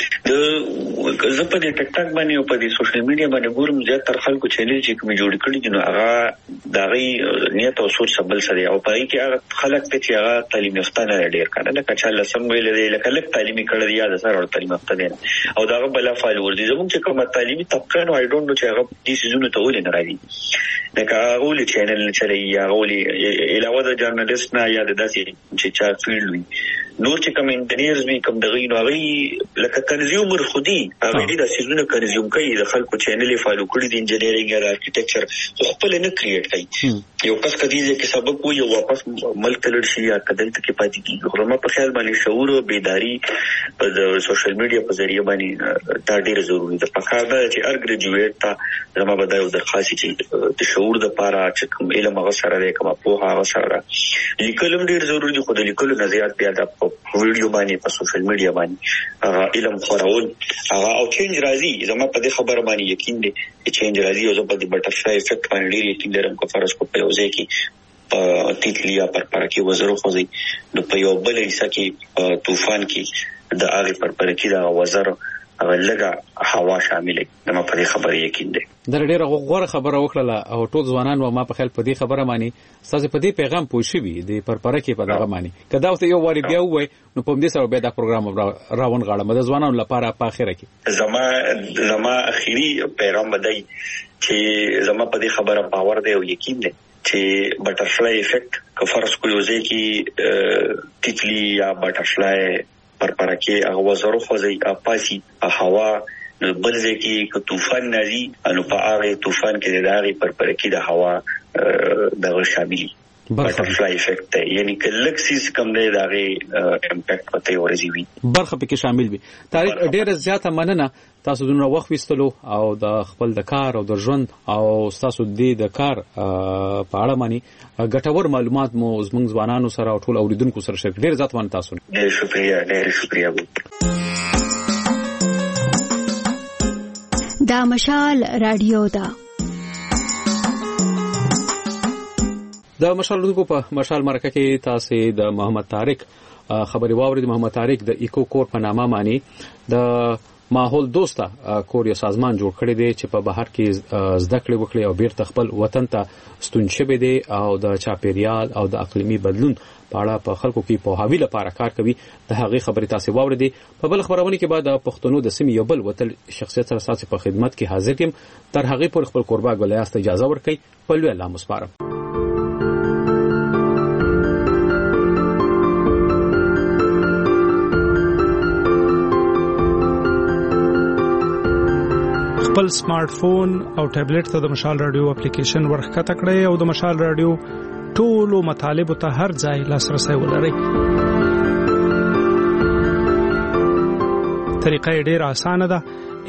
کړي زه په دې ټک ټاک باندې او په دې سوشل میډیا باندې ګورم چې تر خلکو چینل چې کوم جوړ کړي دي نو هغه دا غي نیت او سوچ سبل سره او په کې هغه خلک ته چې هغه تعلیم یافته نه ډیر کنه لکه چې الله سم ویل دی لکه لک تعلیمي کړی یا د سره تعلیم یافته دي او دا بل فالوور دي زموږ چې کوم تعلیمي طبقه نو I don't know چې هغه دې سيزونه ته ولې نه راځي لکه غولي چینل چلي یا غولي علاوه د جرنالست نه یا د داسې چې چا فیلډ وي نور چې کوم انجینیرز وي کوم دغه نو هغه لکه کنزیومر خودي هغه دې د سيزونه کنزیوم کوي د خلکو چینل فالو کړی د انجینیرینګ یا ارکیټیکچر خپل نه کریټ کوي یو کس کدي چې سبق وي او واپس ملک تلل شي یا کدل ته کې پاتې کیږي خو ما په خیال باندې شعور او بیداری په سوشل میډیا په ذریعہ باندې دا ډیر ضروری ده په کار ده چې هر ګریجویټ ته زما بدایو درخواست چې د شعور د پاره چې کوم علم هغه سره دی کوم په هغه سره لیکلم ډیر ضروری دي خو د لیکلو نظریات بیا د ویډیو باندې په سوشل میډیا باندې علم خورول هغه او چینج راځي زما په دې خبره باندې یقین دي چې چینج راځي او زه په دې بټرفلای افیکټ باندې ډیر یقین لرم کو فرض کو په یوځای کې تیتلیا پر کې وزرو خوځي نو په یو بل حصہ کې طوفان کې د هغه پر کې دا وزر لګه هوا شاملې د ما په خبره یقین دي د ډېر غوړه خبره وکړه او ټول ځوانان و ما په خیال په دې خبره باندې تاسو په دې پیغام پوښیوي د پرپره کې په دغه باندې کدا اوس یو واری بیا وای نو په دې سره به دا پروګرام راون غاړه د ځوانانو لپاره په اخره کې زما اخیری پیغام بدای چې زما په دې خبره باور دی او یقین دی چې بټرفلای افیکټ که فرض کو یوځي کې تیتلی یا بټرفلای پر کې هغه وزرو خوځي اپاسي هوا بل ځکه چې طوفان نازي انو په هغه طوفان کې د هغه پر کې د هوا دغه شاملي بټرفلای افیکټ یعنی کله کسیس کم دی دغه امپیکټ پته ورزيوي برخه پکې شامل وي تاریخ ډېر زیاته مننه تاسو دونه وخت وستلو او د خپل د کار او د ژوند او تاسو د کار په اړه مانی ګټور معلومات مو زموږ ځوانانو سره او ټول اوریدونکو سره شریک ډېر ځات باندې تاسو ډېر شکریا دا مشال رادیو دا د مشال لودکو په مشال مرکه کې تاسو د محمد طارق خبري واورید محمد طارق د ایکو کور په نامه معنی د ماحول دوسته کور یو سازمان جوړ کړی دی چې په بهر کې زده کړې وکړي او بیرته خپل وطن ته ستون شوی دی او د چاپیریال او د اقلیمي بدلون په اړه په خلکو کې په هاوی لپاره کار کوي د هغې خبرې تاسو واوریدي په بل خبرونه کې بعد د پښتنو د سیمې یو بل وتل شخصیت سره تاسو په خدمت کې حاضر یم تر هغې پر خپل قربا ګلیاست اجازه ورکړي په لوی الله مسپارم خپل سمارټ فون او ټابلیټ ته د مشال رادیو اپلیکیشن ورخکته کړئ او د مشال رادیو ټولو مطالبه ته هر ځای لاسرسي ولرئ. طریقه ډیره اسانه ده.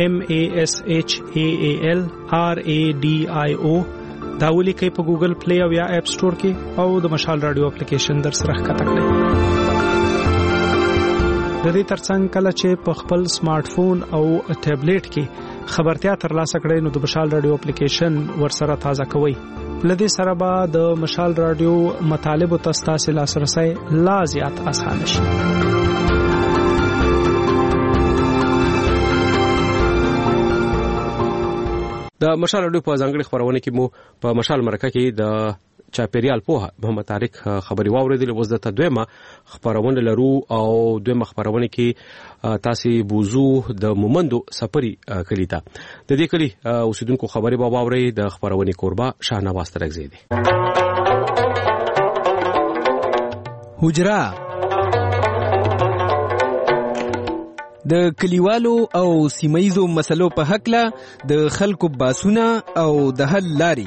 MASHALRADIO دا ولیکئ په ګوګل پلی او یا اپ سٹور کې او د مشال رادیو اپلیکیشن در سره ښکته کړئ. د دې ترڅنګ کله چې په خپل سمارټ فون او ټابلیټ کې خبرتیا ترلاسه کړئ نو د مشال رادیو اپلیکیشن ورسره تازه کوئ. لدې سره به د مشال رادیو مطالبه تاسو لاسرسي لا زیات اسانه شي. د مشال رادیو په ځانګړي خبرونه کې مو په مشال مرکه کې د چاپیریال پوها محمد طارق خبري واوریدل. اوس د دویمه خبرونه لرو او دویمه خبرونه کې تاسو بوزو د مومندو سفري کلیتا د دې کلی اوسیدونکو خبري به واوري. د خبرونه کوربه شاهنواز ترغزي دي. حجرا د کلیوالو او سیمایزو مسلو په حق له د خلکو باسونه او د حل لاري.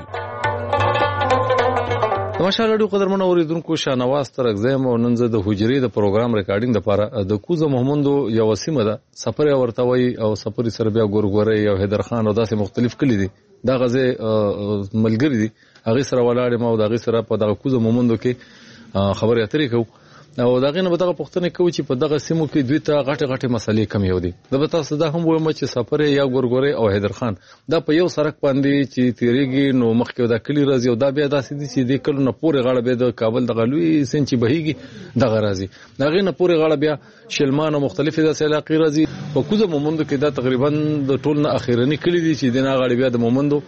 ماشاءالله ډېر قدرمن اوریدونکو شاهنواز ترغزم او نن زه د حجرې د پروګرام ریکارډینګ لپاره د کوزه محمدو یو سیمه ده سفر ورتوي او سفر سره بیا ګورګوري او حیدر خان او داسې مختلف کلی دي. دا غزه ملګری دي هغه سره ولاړ ما او دغه سره په دغه کوزه محمدو کې خبرې اترې کوو او دغه نه به دغه پښتنه کوي چې په دغه سیمو کې دوی ته غټه مسلې کم یو دي. د به تاسو دا هم وایم چې سفر یا ګورګوري او حیدر خان دا په یو سرک باندې چې تیریږي نو مخکې دا کلی راځي او دا بیا داسې دي چې د کلو نه پورې غاړه به د کابل د غلوي سنچي بهيږي دغه راځي دغه نه پورې غاړه بیا شلمان او مختلفې داسې علاقې راځي. په کوزه مومندو کې دا تقریبا د ټول نه اخیرنی کلی دي چې دغه غاړه بیا د مومندو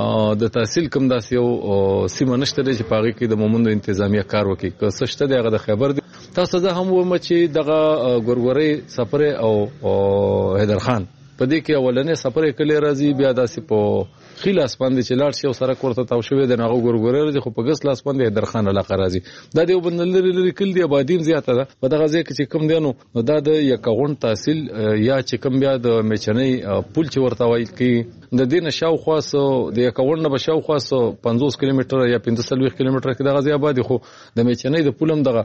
د تحصیل کم داسې یو سیمه نشته چې پاغي کې د مومندو انتظامیه کار وکړي که څه شته دغه د خبر دي. تاسو دا هم و چې دغه ګورګوري سفر او حیدر خان په دې کې اولنې سفر کله راځي بیا داسې په خلاص باندې چې لاړ شي او سره کوړه تاو شوی د ناغو ګورګوري راځي خو په ګس لاس باندې حیدر خان علاقه راځي. دا دیو بندلری کل دی آبادیم زیاته ده په دغه ځای کې چې کم دینو دا د یکغون تحصیل یا چې کم بیا د میچنۍ پول چې ورته وایي کې د دین شاوخوا سو د یکغون نه بشاوخوا سو 50 کیلومتر یا 45 کیلومتر کې دغه ځای آبادی خو د میچنۍ د پولم دغه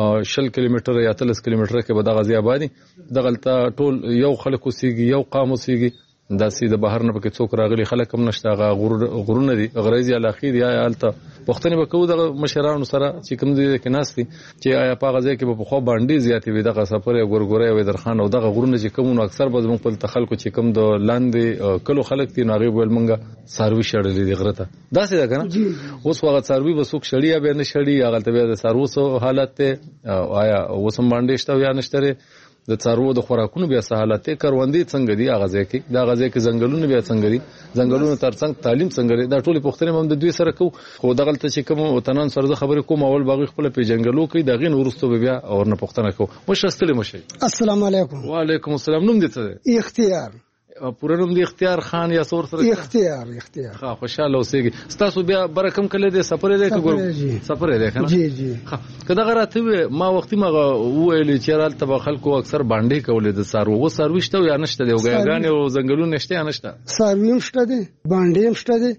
60 کیلومتر یا 30 کیلومتر کې به دغه ځای آبادی دغلته ټول یو خلکو سیږي یو قامو سیږي داسې د بهر نه پکې څوک راغلي خلک هم نشته غرونه دي غریزي علاقې دي یا الته پښتني وکړو د مشرانو سره چې کوم دي کې ناستي چې آیا په غزا کې په خو باندې زیاتې وي دغه سفر یا ګورګوري او درخان او دغه غرونه چې کوم اکثر به زموږ په خلکو چې کوم د لاندې کلو خلک دي ناغي ول منګه ساروي شړلې دي غرته داسې ده کنه. اوس وخت ساروي وسوک شړیا به نه شړی هغه ته به د ساروسو حالت ته آیا وسم باندې شته یا نشته د څارو د خوراکونو بیا سہالته کروندې څنګه دي اغازه کې دا غازه کې ځنګلونه بیا څنګه دي ځنګلونو ترڅنګ تعلیم څنګه دي دا ټول پښتنه هم د دوی سره کو خو دغه ته چې کوم وطنان سره خبرې کوم اول باغ خپل په جنگلو کې دغه ورستو بیا اورنه پښتنه کو مشستل مشي. السلام علیکم. وعلیکم السلام. نوم دې څه دی؟ اختیار. پوره نوم دی اختیار خان یا سور سره اختیار ها خوشاله اوسېږي. تاسو بیا برکم کله دې سفر دې کوګور سفر دې کنه جی جی کدا غراته ما وختي ما ویل چې رال تبع خلکو اکثر باندې کولې د سارو سرويشته یا نشته دی وګاګان او زنګلون نشته یا نشته سرویم شته دی باندې شته دی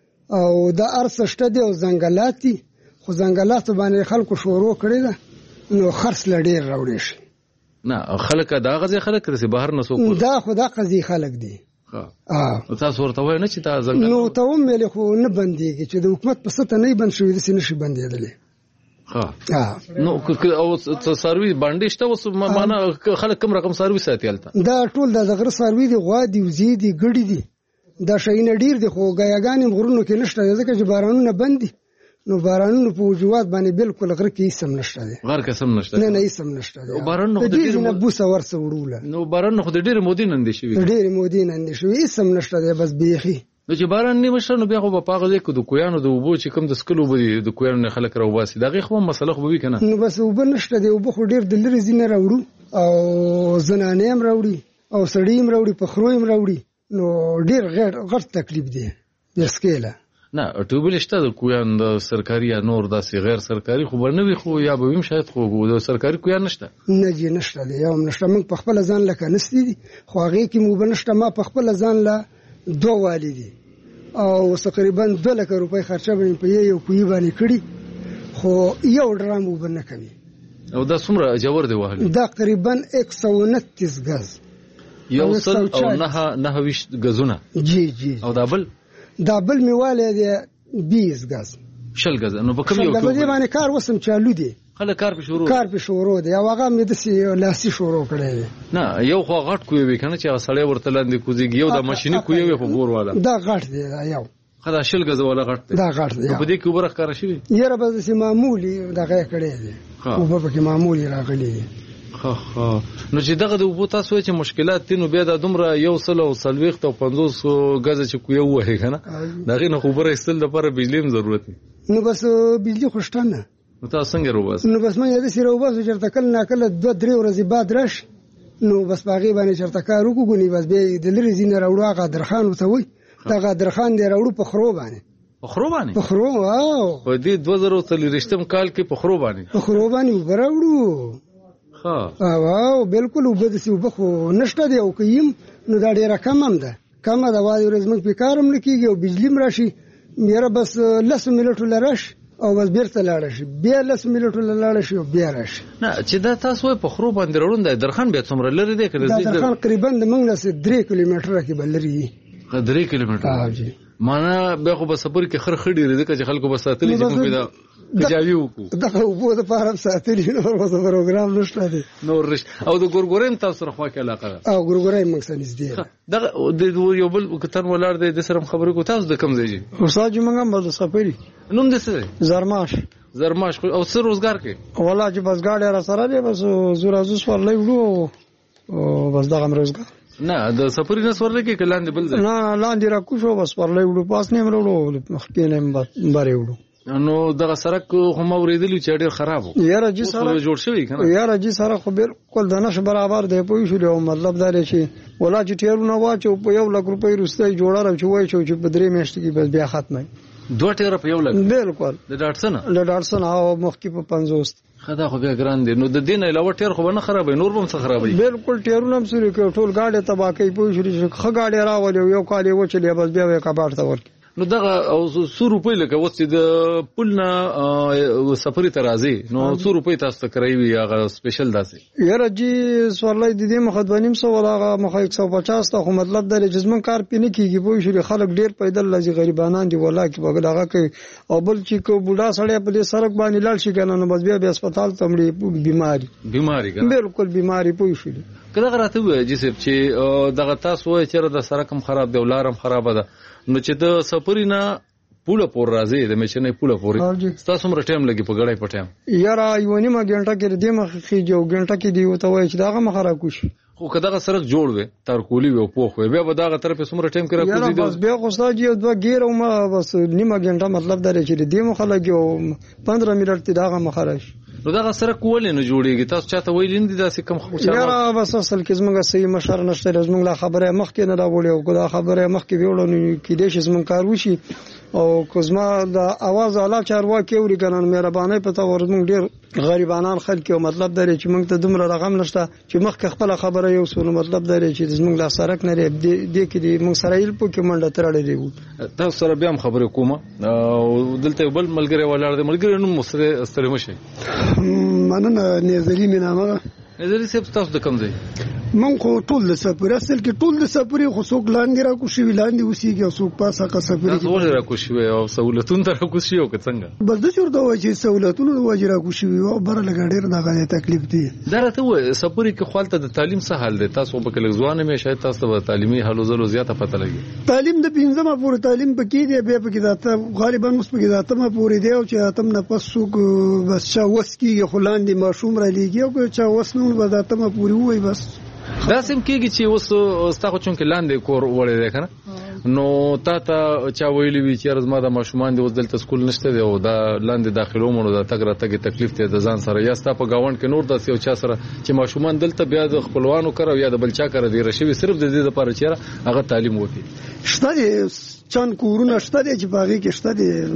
او د ارس شته دی او زنګلات دي خو زنګلات باندې خلکو شروع کړی دا نو خرڅ لډیر راوړي شي نه خلک دا غزي خلک رسي بهر نه سو دا خدا قضي خلک دي تاسو ورته وای نه چې دا زنګل نو ته هم ملي خو نه بنديږي چې د حکومت په ست نه بند شوی د سینې بندېدلې نو او سروي باندې شته اوس معنا خلک کم رقم سروي ساتيالته دا ټول د زغره سروي دي غوا دي وزي دي ګړي دي دا شاینه ډیر دي خو غیاګان غرونو کې نشته ځکه چې بارانونه بندي نو بارانونو په وجوهات باندې بالکل غره کې سم نشته دي غر کې سم نشته نه سم نشته دي باران نو د ډیر نه بوسه ورسه وړوله نو باران نو د ډیر مودین اندې شوی ډیر مودین اندې شوی سم نشته دي بس بیخي نو چې باران نیمه شنو بیا خو په پاغه ځکه د کویانو د وبو چې کوم د سکلو به د کویانو نه خلک راوباسي دغه خو مسله خو به کنه نو بس وب نشته دی وب خو ډیر د لری زینه راوړو او زنانېم راوړي او سړیم راوړي په خرویم راوړي نو ډیر غټ تکلیف دی د سکیله نه ټوبل شته د کویان د سرکاري یا نور داسې غیر سرکاري خو برنوي خو یا به ویم شاید خو د سرکاري کویان نشته نه جی نشته دی یو نشته موږ په خپل ځان لکه نستی دي خو هغه کې مو بنشته ما په خپل ځان لا دوه والدي او تقریبا 2 لک روپۍ خرچه باندې په یو کوی باندې کړی خو یو ډرام وبنه کوي. او دا څومره جوړ دی وهل؟ دا تقریبا 129 غز یو سل او نه ویش غزونه. جی او دا بل میواله دی 20 غز 20 غز. نو په کوم یو په دې باندې کار وسم چالو دی خلک کار په شروع دی او هغه مې د لاسي شروع کړی نه یو خو غټ کوی وی کنه چې سړی ورته لاندې کوزيږي یو د ماشيني کوی په بور والا دا غټ دی یو خدا شل غز ولا غټ دی دا غټ دی په دې کې وبره کار شي یره به سي معمولی دغه کړی دی او په کې معمولی راغلی دی. نو چې دغه د وبو تاسو چې مشکلات تینو بیا د دومره یو سل او سلويخت او 50 غز چې کوی وه کنه دغه نه خبره استل د پر بجلی ضرورت نو بس بجلی خوشتنه نو تاسو څنګه روباس؟ نو بس مې د سیره وباس چرته کله ناکله 2-3 ورځې بعد راش نو بس باغې باندې چرته کار وکړو بس به د لری زینه راوړو قادر خان وته وي دا قادر خان دی راوړو په خرو باندې په خرو واو په دې 2023 کال کې په خرو باندې وراوړو. ها واو بالکل وبدسي وبخو نشته دی او کيم نو دا ډیره کم ده وایي ورځ موږ په کارم نکیږي او بجلی مراشي میرا بس 10 منټو لرش او بس بیرته لاړ شي بیا 10 منټو لاړ شي او بیا راشي. نه چې دا تاسو په خرو باندې روان دی درخان بیا څومره لري دی کله دا درخان تقریبا د موږ نه 3 کیلومتره کې بلري 3 کیلومتره جی معنا به خو په سفر کې خر خړي لري چې خلکو بس ساتلي چې موږ دا تجاوی وکړو دا وبو د پاره ساتلي نو ورته پروګرام نشته دی نو رش او د ګورګورم تاسو سره خوا کې علاقه او ګورګورم مقصد دې دا د یو بل کتن ولر د سره خبرې کو تاسو د کم ځای استاد جمعه مده سفري نوم دې څه زرماش او څه روزګار کې والله چې بس گاډي را سره دی بس زور ازوس ورلې وړو او بس دا هم روزګار نه د سفري نه سورل کې کلاندې بل ځای نه لاندې را کوشو بس ورلې وړو پاس نه وړو مخکې نه بارې وړو. نو دغه سړک خو ما ورېدلی چې ډېر خراب و یاره جی سره جوړ شوی کنه یاره جی سره خو بالکل د نش برابر دی پوه شو له مطلب دا دی چې ولا چې ټیرونه واچو په 1 لک روپۍ روستۍ جوړه چې وای چې په 3 میاشتې کې بس بیا ختمه 2 ټیر په 1 لک بالکل د ډاټسن او مخکې په 50 خدا خو بیا ګران دی. نو د دین علاوه ټیر خو نه خرابې نور هم څه خرابې بالکل ټیرونه هم سوري کې ټول گاډي تباہ کوي پوه شو چې خه گاډي راولې یو کالي و چې بس بیا وې کباړ ته ورکی نو دغه او 100 روپۍ لکه وڅ د پلنا سفري ترازی نو 100 روپۍ تاسو ته کوي هغه سپیشل داسې یاره جی سوالای د دې مخدبانیم سو ولاغه مخ 150 ته خو مطلب د جسمن کار پینې کیږي پوه شو خلک ډیر پیدل لږ غریبانان دي ولا کې بغداغه کوي او بل چې کو بوډا سړی په دې سړک باندې لاړ شي کنه نو بس بیا هسپتال ته مړي بیماری کنه بالکل بیماری پوه شو کله راته وای چې دغه تاسو وای چې د سړک هم خراب دی ولارم خراب ده نو چې د سفرینا پوله پور راځي د مشنې پوله پورې تاسو مر ټایم لګي په غړای په ټایم یاره یو نیمه غنټه کې دې مخ خېجو غنټه کې دی وته وای چې داغه مخره کوشي خو کداغه سرک جوړ وي تر کولی وي پوخ وي بیا به داغه طرف سمره ټایم کې راکوزي بس بیا غوستا جی دوه ګیر او ما بس نیمه غنټه مطلب دا چې دې مخ لګي 15 منټ داغه مخرش نو داغه سرک ولې نه جوړیږي تاسو چاته ویلین دي داسې کم خو یاره بس اصل کې زمونږ صحیح مشر نشته زمونږ لا خبره مخ کې نه راغولې او دا خبره مخ کې ویولو کې دې چې زمونږ کار وشي او کوزما د आवाज اعلی چارواکي اوري کنن مهرباني پته ورزمون ډیر غریبانان خلک او مطلب درې چې موږ ته دومره رقم نشته چې مخ کې خپل خبره یو سونو مطلب درې چې زمونږ لا سرک نه دې کې دې موږ سره یل په کې منډه ترړې دی تاسو سره بیا خبره کومه او دلته بل ملګری ولاړ دی ملګری نو مسره استلم شي مننه نظری مینامه نظری سپ تاسو د کوم ځای من خو ټول د سفر اصل کې ټول د سفر خو څوک لاندې را کوشي لاندې وسیږي او څوک پاسه کا سفر کې څو را کوشي او سہولتون تر کوشي او څنګه بس د چور د وجه سہولتونو د وجه را کوشي او بر لګړې نه غلې تکلیف دي درته و سفر کې خپلته د تعلیم څه حال دی تاسو په کله ځوانه مې شاید تاسو د تعلیمي حالو زلو زیاته پته لګي تعلیم د پنځمه پورې تعلیم پکې دی به پکې داته غالبا اوس پکې داته ما پورې دی او چې اتم نه پس څوک بس چا وسکیږي خلاندې ماشوم را لګي او چا وسنو به داته ما پورې وای بس دا سم کېږي چې اوس تاسو چون کې لاندې کور وړي دی کنه نو تا چا ویلی وی چې زما د ماشومان دی اوس دلته سکول نشته دی او دا لاندې داخلو مونږ د تګ را تګ تکلیف ته د ځان سره یا ستا په گاوند کې نور داسې او چا سره چې ماشومان دلته بیا د خپلوانو کرو یا د بلچا کر دی رشي صرف د دې لپاره چې هغه تعلیم وکړي شته چن کورونه شته چې باغی کې شته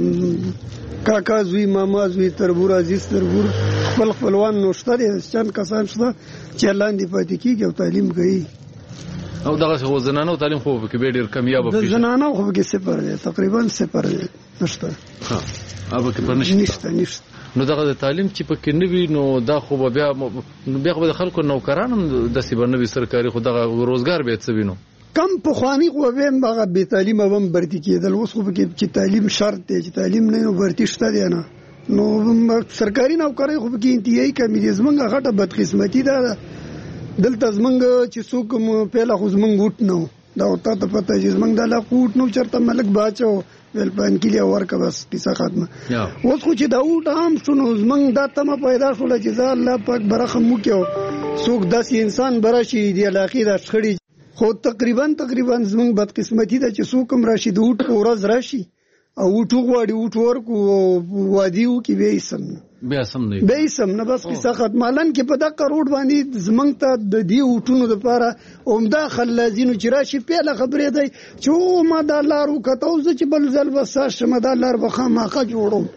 دي کاکا زوی ماما زوی تربور عزیز تربور خپلوان نو شته چن کسان شته چې لاندې پاتې کیږي او تعلیم کوي او دغه زنانو تعلیم خو کې به ډیر کمیاب د زنانو خو کې صفر دی تقریبا صفر دی نشته اوبه کې پر نشته نو دغه د تعلیم چې پکې نه وي نو دا خو بیا به خلکو نوکرانم د سیبرنوي سرکاري خو دغه روزګار به څه وینو کم په خواني خو به هغه به تعلیم هم برتی کېدل اوس خو چې تعلیم شرط دی چې تعلیم نه برتی شته دی نه نو سرکاري نوکري خو کې انتهایی کمی دي زمونږ غټه بدقسمتي ده دلته زمونږ چې څوک پیله خو زمونږ وټ نو دا او ته پته چې زمونږ د لقوت نو چرته ملک باچو ول پان کلی ورکه بس کیسه ختمه اوس خو چې دا وټ هم شنو زمونږ دا تمه پیدا شول چې ځا الله پاک برخه مو کې څوک داسې انسان براشي دی علاقې دا شخړي خو تقریبا زمونږ بدقسمتي ده چې څوک هم راشي د وټ ورځ راشي او وټو غواړي وټ ورکو وادیو کې به سم نه بس کیسه ختمالن کې په دا کروڑ باندې زمنګ ته د دې وټونو لپاره اومدا خلازینو چې راشي پیله خبرې دی چې ما دا لارو کتو چې بل ځل وسه شمه دا لار بخا ماخه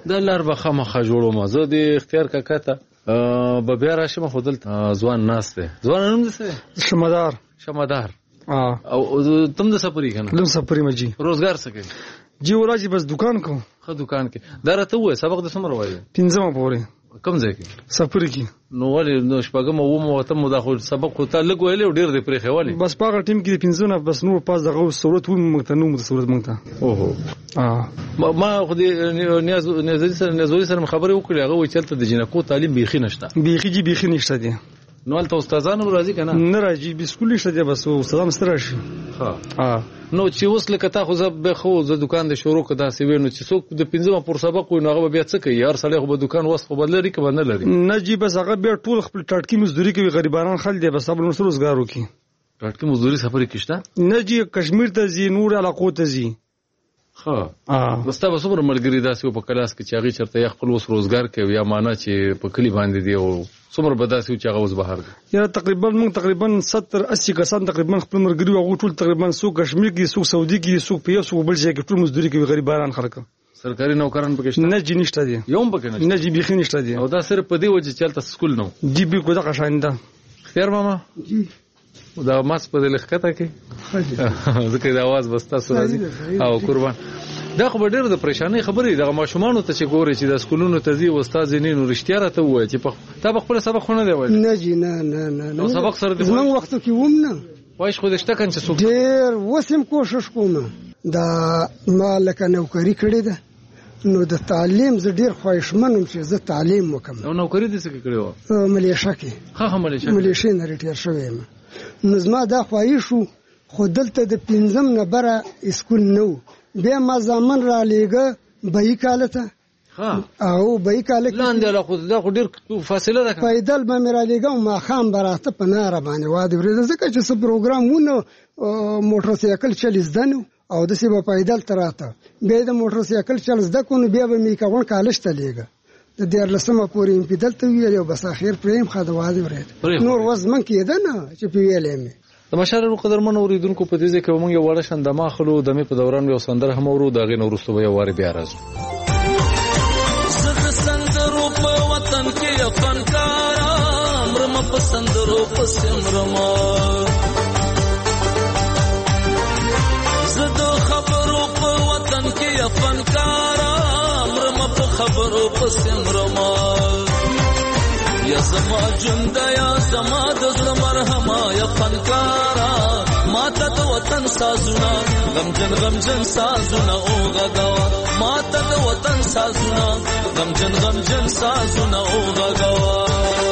جوړوم زه د اختیار کاکاته به بیا راشم خودل ځوان ناس دی ځوان نوم دې شمدار او تم د سفرې کنه لم سفرې مجي روزګار څه کوي جی وراجي بس دکان کو دکان کې دا راته وای سبق د سمر وای 15 پورې کم ځای کې سفر کې نو ولې نو شپږم و مو ته مداخل سبق خو ته لګ ویلې ډیر دی پرې خولي بس پاغه ټیم کې 15 نه بس نور پاس دغه صورت و مونږ نو صورت مونږ اوهو ما خو دې نیازوري سره خبرې وکړې هغه وای چلته د جنکو تعلیم بيخي نشته دي نو البته استادانو راځي کنه نه راځي به سکول نشته دي بس استادان ستر شي نو چې اوس لکه تا خو زه خو زه دکان د شروع کدا سی وینو چې څوک د 15 پر سبق وي نو هغه بیا څه کوي یار سړی خو په دکان وسط خو بدلري کې باندې لري نه جی بس هغه بیا ټول خپل ټاټکی مزدوري کوي غریبانان خل دي بس خپل روزګار وکي ټاټکی مزدوري سفر کېشته نه جی کشمیر ته زی نور علاقو ته زی بس تا به څومره ملګری داسې په کلاس کې چې هغه چرته یې خپل وس روزګار کوي یا معنا چې په کلی باندې دی او څومره بداسي چې هغه اوس بهر یا تقریبا 70-80 کسان تقریبا خپل مرګري او ټول تقریبا سو کشمیر کې سو سعودي کې سو په یو سو بل ځای کې ټول مزدوري کوي غریبانان خلک سرکاري نوکران پکې نه جی نشته دي یوم پکې نه جی بيخي نشته دي او دا صرف په دې وجه چلته سکول نو جی به کو دا قشانده خیر ماما جی دا ماس په دې لخته کې ځکه دا आवाज بستا سو راځي او قربان دا خو ډېر د پریشانۍ خبرې د ماشومانو ته چې ګوري چې د سکولونو ته ځي استاد یې نو رښتیا راته وایي چې تا خپل سبق نه دی وایي نه جی نه سبق سره دی زموږ وخت کې ووم نه وایي خو دشته کنه چې ډېر وسم کوشش کوم دا مالک نوکری کړی ده نو د تعلیم ز ډېر خواهشمنم چې زه تعلیم وکم نو نوکری دې څه کړی و ملیشه کې ملیشه نه ریټیر شوم نو زما دا خواهشو خو دلته د 15 نه بره اسکول نو بیا ما ځامن را لېګه بای کالته او بای کال لاندې لا خو دا خو ډېر فاصله ده پیدل به مې را لېګم ما خام براته په ناره باندې واده ورته ځکه چې څه پروګرامونه موټر سایکل چل زدنو او د سی په پیدل تراته بیا د موټر سایکل چل زده کو نو بیا به مې کاون کالج ته لېګه د دیر لسمه پورې پیدل ته ویل او بس اخر پریم خاطر واده ورته نور وزمن کېده نه چې پیلې د مشالو قدرمن اوریدونکو په دې ځکه موږ یو وړه شندما خلو د مې په دوران یو سندر هم ورو دغه نو ورستو یو واره بیا راځو زه سندرو په وطن کې فنکار امر م په سندرو په سمرما زه د خبرو په وطن کې فنکار امر م په خبرو په سمرما یا زما جند یا زما د زړه مرهما یا فنکارا ماته د وطن سازونه غمجن سازونه او غغوا ماته د وطن سازونه غمجن سازونه او غغوا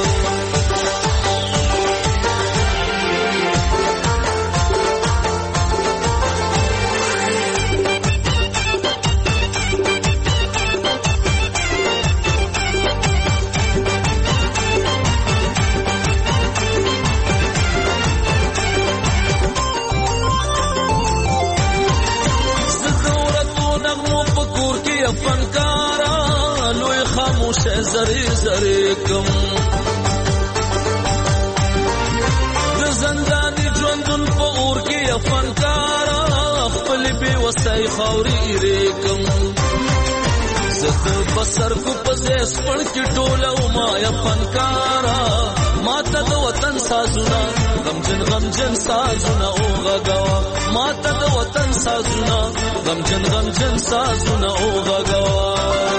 فنکارا لوی خاموش زری کم د زندانی ژوندون په اور کې فنکارا خپل بي وسای خوري ریکم زه بسر کو پسې سپړ کې ټوله ما یا فنکارا ماته د وطن سازونه غمجن غمجن سازونه او غغوا ماته د وطن سازونه غمجن غمجن سازونه او غغوا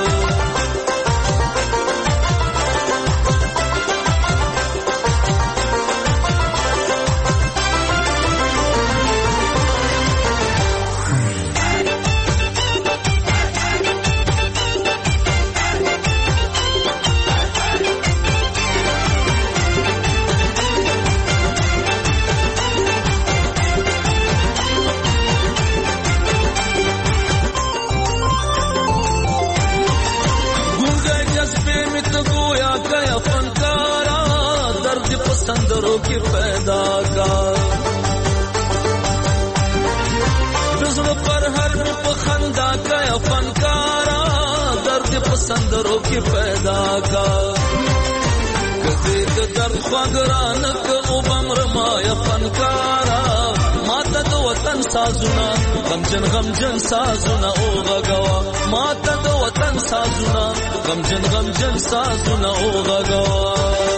سندروں کی پیدا کا جذب پر ہر پخندہ کا فنکارا درد پسندروں کی پیدا کا کدی درد خواگران کو بمر مایا فنکارا ماتا دو وطن سازونا غمجن غمجن سازونا او غگوا ماتا دو وطن سازونا غمجن غمجن سازونا او غگوا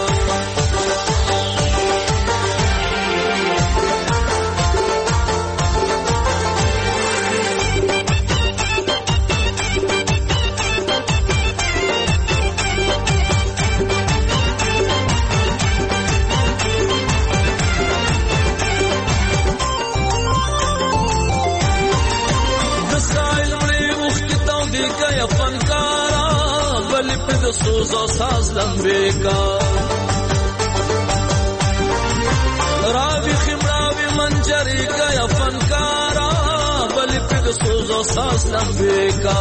سوزو ساز لمبے کا راوی خمراوی منجری کا یا فنکارا بلی پد سوزو ساز لمبے کا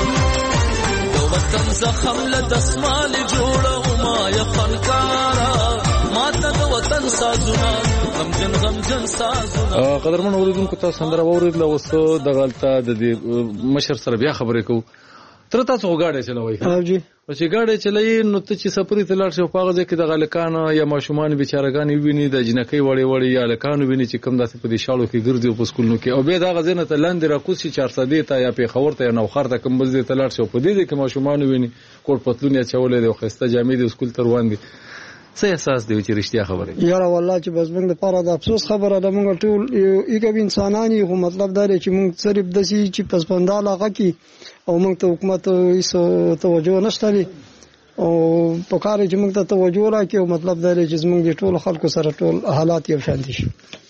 دو وطن زخم لدسمال جوڑا ما یا فنکارا ماتا دو وطن سازونا غمجن غمجن سازونا قدرمن اوریدونکو تاسو سندره واورید له اوس د غلطه د مشر سره بیا خبرې کوو تر تاسو غاډه چلوي حاجی چې غاډه چلای نو ته چې سفرې تلل شو په غزه کې د غلکان یا ماشومان بیچارهګان ویني د جنکۍ وړي وړي یا لکان ویني چې کوم داسې په دې شالو کې ګرځي په سکولونو کې او به دا غزه نه تلند راکوسي 400 ته یا په خبر ته یا نوخر ته کوم بل دې تلل شو په دې کې ماشومان ویني کوټ پتلون یا چولې د خسته جامې د سکول تر وړاندې څه احساس دی چې رښتیا خبره یاره والله چې بس موږ د پاره د افسوس خبره ده موږ ټول یو انسانانی خو مطلب دا دی چې موږ صرف د سي چې پسپندا علاقه کې او موږ ته حکومت هیڅ توجه نشته لري او په کار چې موږ ته توجه راکړي او مطلب دا دی چې موږ د ټول خلکو سره ټول حالات یو شان دي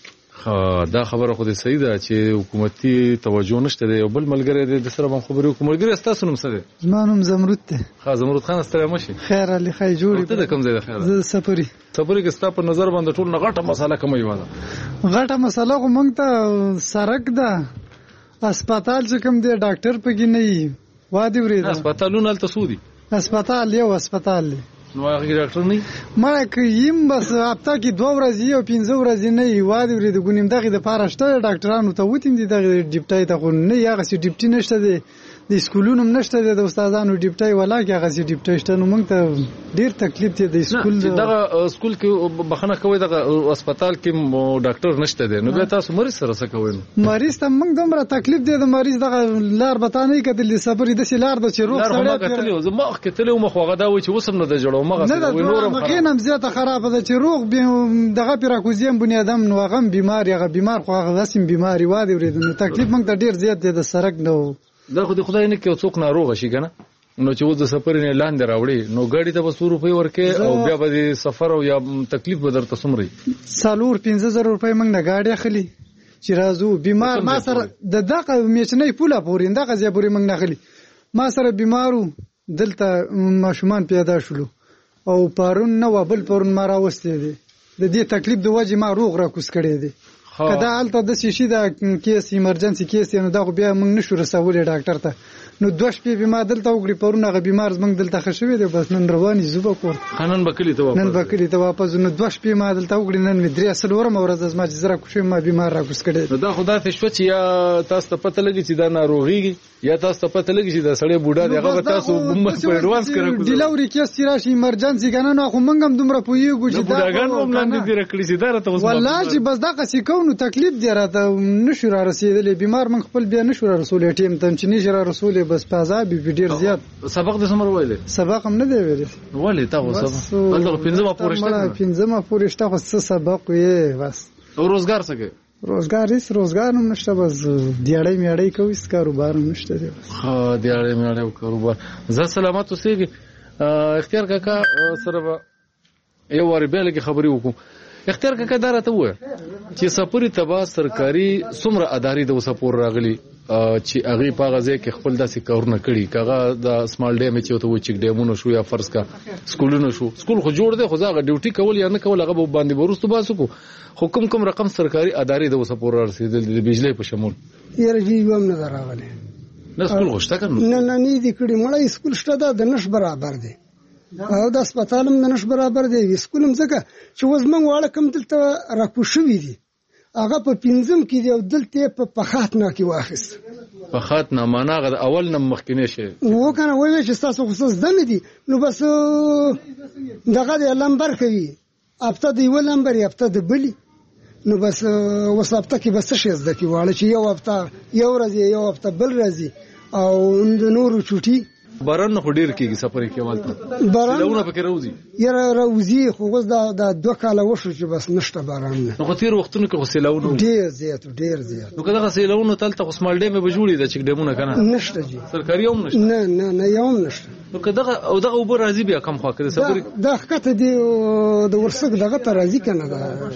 دا خبره خو دې صحیح ده چې حکومتي توجه نشته دی او بل ملګری د سره باندې خبرې کوم ملګری تاسو نوم څه دی زمانوم زمرود ته زمرود خان ستړی مشي خیر علي خای جوړي ته کوم ځای ده خیر زه سفري کې ستا په نظر باندې ټول غټه مسله کومه یو ده غټه مسله خو موږ ته سرک ده هسپتال چې کوم دی ډاکټر پکې نه وي وادي ورېده هسپتالونه هلته څو دي هسپتال یو هسپتال دی نو هغه ډاکټر نه مړه کيم بس هفته کې 2 ورځې او 15 ورځې نه وي وادي ورېده ګونیم دغه د پارشته ډاکټرانو ته وتیم دي دغه ډیپټای ته خو نه هغه سي ډیپټی نشته دی د سکولونو نشته د استادانو ډیپټای ولا کې هغه سي ډیپټای شته نو موږ ته ډیر تکلیف دی د سکول دغه سکول کې بخنه کوي دغه هسپتال کې ډاکټر نشته دی نو به تاسو مریض سره څه کوئ مریض ته موږ دومره تکلیف دی د مریض دغه لار بتانه کتل صبرې د سلار د چې روغ سره کتل زه مخ کتل او مخوغه دا و چې وسم نه د جوړو مغه سره نورم مخینم زیاته خراب ده چې روغ دغه پیراکوزیم بنی ادم نو هغه بیمار خو هغه رسم بیماری وادي ورید نو تکلیف موږ ته ډیر زیات دی د سرک نو دا خو د خدای نه کې څوک ناروغ شي کنه نو چې وځ سفر نه لاندې راوړي نو ګاډي ته 200 روپۍ ورکې او بیا به سفر او یا تکلیف به درته سمري سالور 15000 روپۍ موږ نه ګاډي خلی چې راځو بیمار ما سره د دغه میچنې پوله پورین دغه ځای پورې موږ نه خلی ما سره بیمارو دلته ماشومان پیدا شلو او پرون نو بل پرون ما راوستي دي د دې تکلیف د وجه ما روغ را کوس کړی دي کدا حالت د شیشې د کیس ایمرجنسي کیس نو دا بیا موږ نشو رسولې ډاکټر ته نو 2 شپې بیمار دلته وګړي پرونه غ بیمار زمنګ دلته خښوي دی بس نن رواني زوبه کور خنن بکلی ته واپس نو 2 شپې ما دلته وګړي نن می 3 سلورم ورځ از ما چې زرا کوشم ما بیمار را کوس کړي دا خدای ته شو چې یا تاسو ته پته لګی چې دا ناروغي یا تاسو ته پته لګی چې دا سړی بوډا دی هغه تاسو په ایڈوانس کړو ډیلیوري کیس راشي ایمرجنسي کنه نو خو موږ هم دومره پویږو چې دا بوډاګان هم لاندې دی رکړی سي دا راته اوس والله چې بس دا قصې کوو تکلیف دی راته نشو را رسیدلې بیمار من خپل بیا نشو را رسول ټیم ته چې نشو را رسول بس پازاب ډیر زیات سبق د سمر ویل سبق هم نه دی ویل ولې تاسو سبق بلته پنځمه پورې شته خو سبق یې بس او روزګار څنګه روزګار هم نشته بس دیاړی میاړی کوي کاروبار هم نشته دی ها دیاړی میاړی کاروبار زه سلامت اوسېږي اختیار کاکا سره یو وری به لګي خبري وکم اختیار کاکا دا راته و چې سپوري تبا سرکاري څومره اداري د سپور راغلي چې هغه په غزه کې خپل داسې کارونه کړي کاغه د سمال ډیم چې ته و چې ډیمونو شو یا فرض کا سکولونو شو سکول خو جوړ دی خو ځاګه ډیوټي کول یا نه کول هغه باندې ورستو باسو کو حکم کوم رقم سرکاري اداري د سپور رسیدل د بجلی په شمول یره جی هم نه راغله نه سکول غوښته کړو نه دي کړي مړی سکول شته د نش برابر دی او د هسپتال هم نش برابر دی سکول هم ځکه چې وزمن واړه کم دلته راکو شوې دي هغه په پنځم کې دی او دلته په پخات نه کې واخیست پخات نه معنا غد اول نه مخکینه شي و کنه وایي چې تاسو خصوص دمه دي نو بس دغه د لمبر کوي اپته دی ول لمبر اپته د بلی نو بس وسابته کې بس شي زده کې واړه چې یو اپته یو ورځ یو اپته بل ورځ او د نورو چوټي باران خو ډیر کېږي سفر کې والته باران لونه پکې راوځي یاره راوځي خو غوږ دا 2 کاله وشو چې بس نشته باران نه نو تیر وختونو کې سیلاونه ډیر زیات نو کله سیلاونه تلته سمال ډیم به جوړی د چک ډیمونه کنه نشته جی سرکاري هم نشته نه یو نشته نو کله او دغه اوبر راځي بیا کم خوا کړي سفر دا حقیقت دی د ورسک دغه ته راځي کنه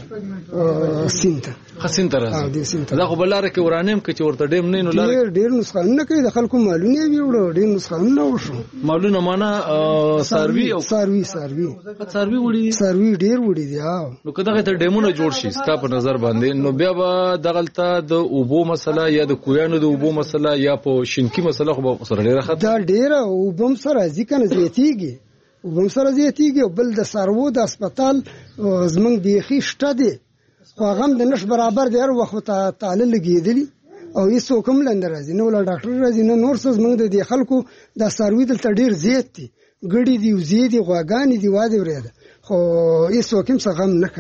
دا سینته خسین تر راځي دا خو بلاره کې ورانیم کې چې ورته ډیم نه نو لاره ډیر نسخه نه کوي د خلکو مالونه ویوړو ډیر نسخه نه وشو مالونه معنا سروي او سروي وړي سروي ډیر وړي دي نو کله ته ډیمونه جوړ شي ستا په نظر باندې نو بیا به دغلطه د اوبو مسله یا د کویانو د اوبو مسله یا په شینکی مسله خو سره ډیره خطر دا ډیره اوبم سره ځکه زیاتیږي او بل د سارو د هسپتال زمنګ بيخي شته دي هغه هم د نش برابر دی هر وخت تعالی لګیدلی او هیڅ کوم لند راځي نو ول ډاکټر راځي نو نور څه زمنګ د خلکو د ساروي دلته ډیر زیات دي ګړي دی زیاتې غواګانی دی واده ورته خو هیڅ کوم څه غم نه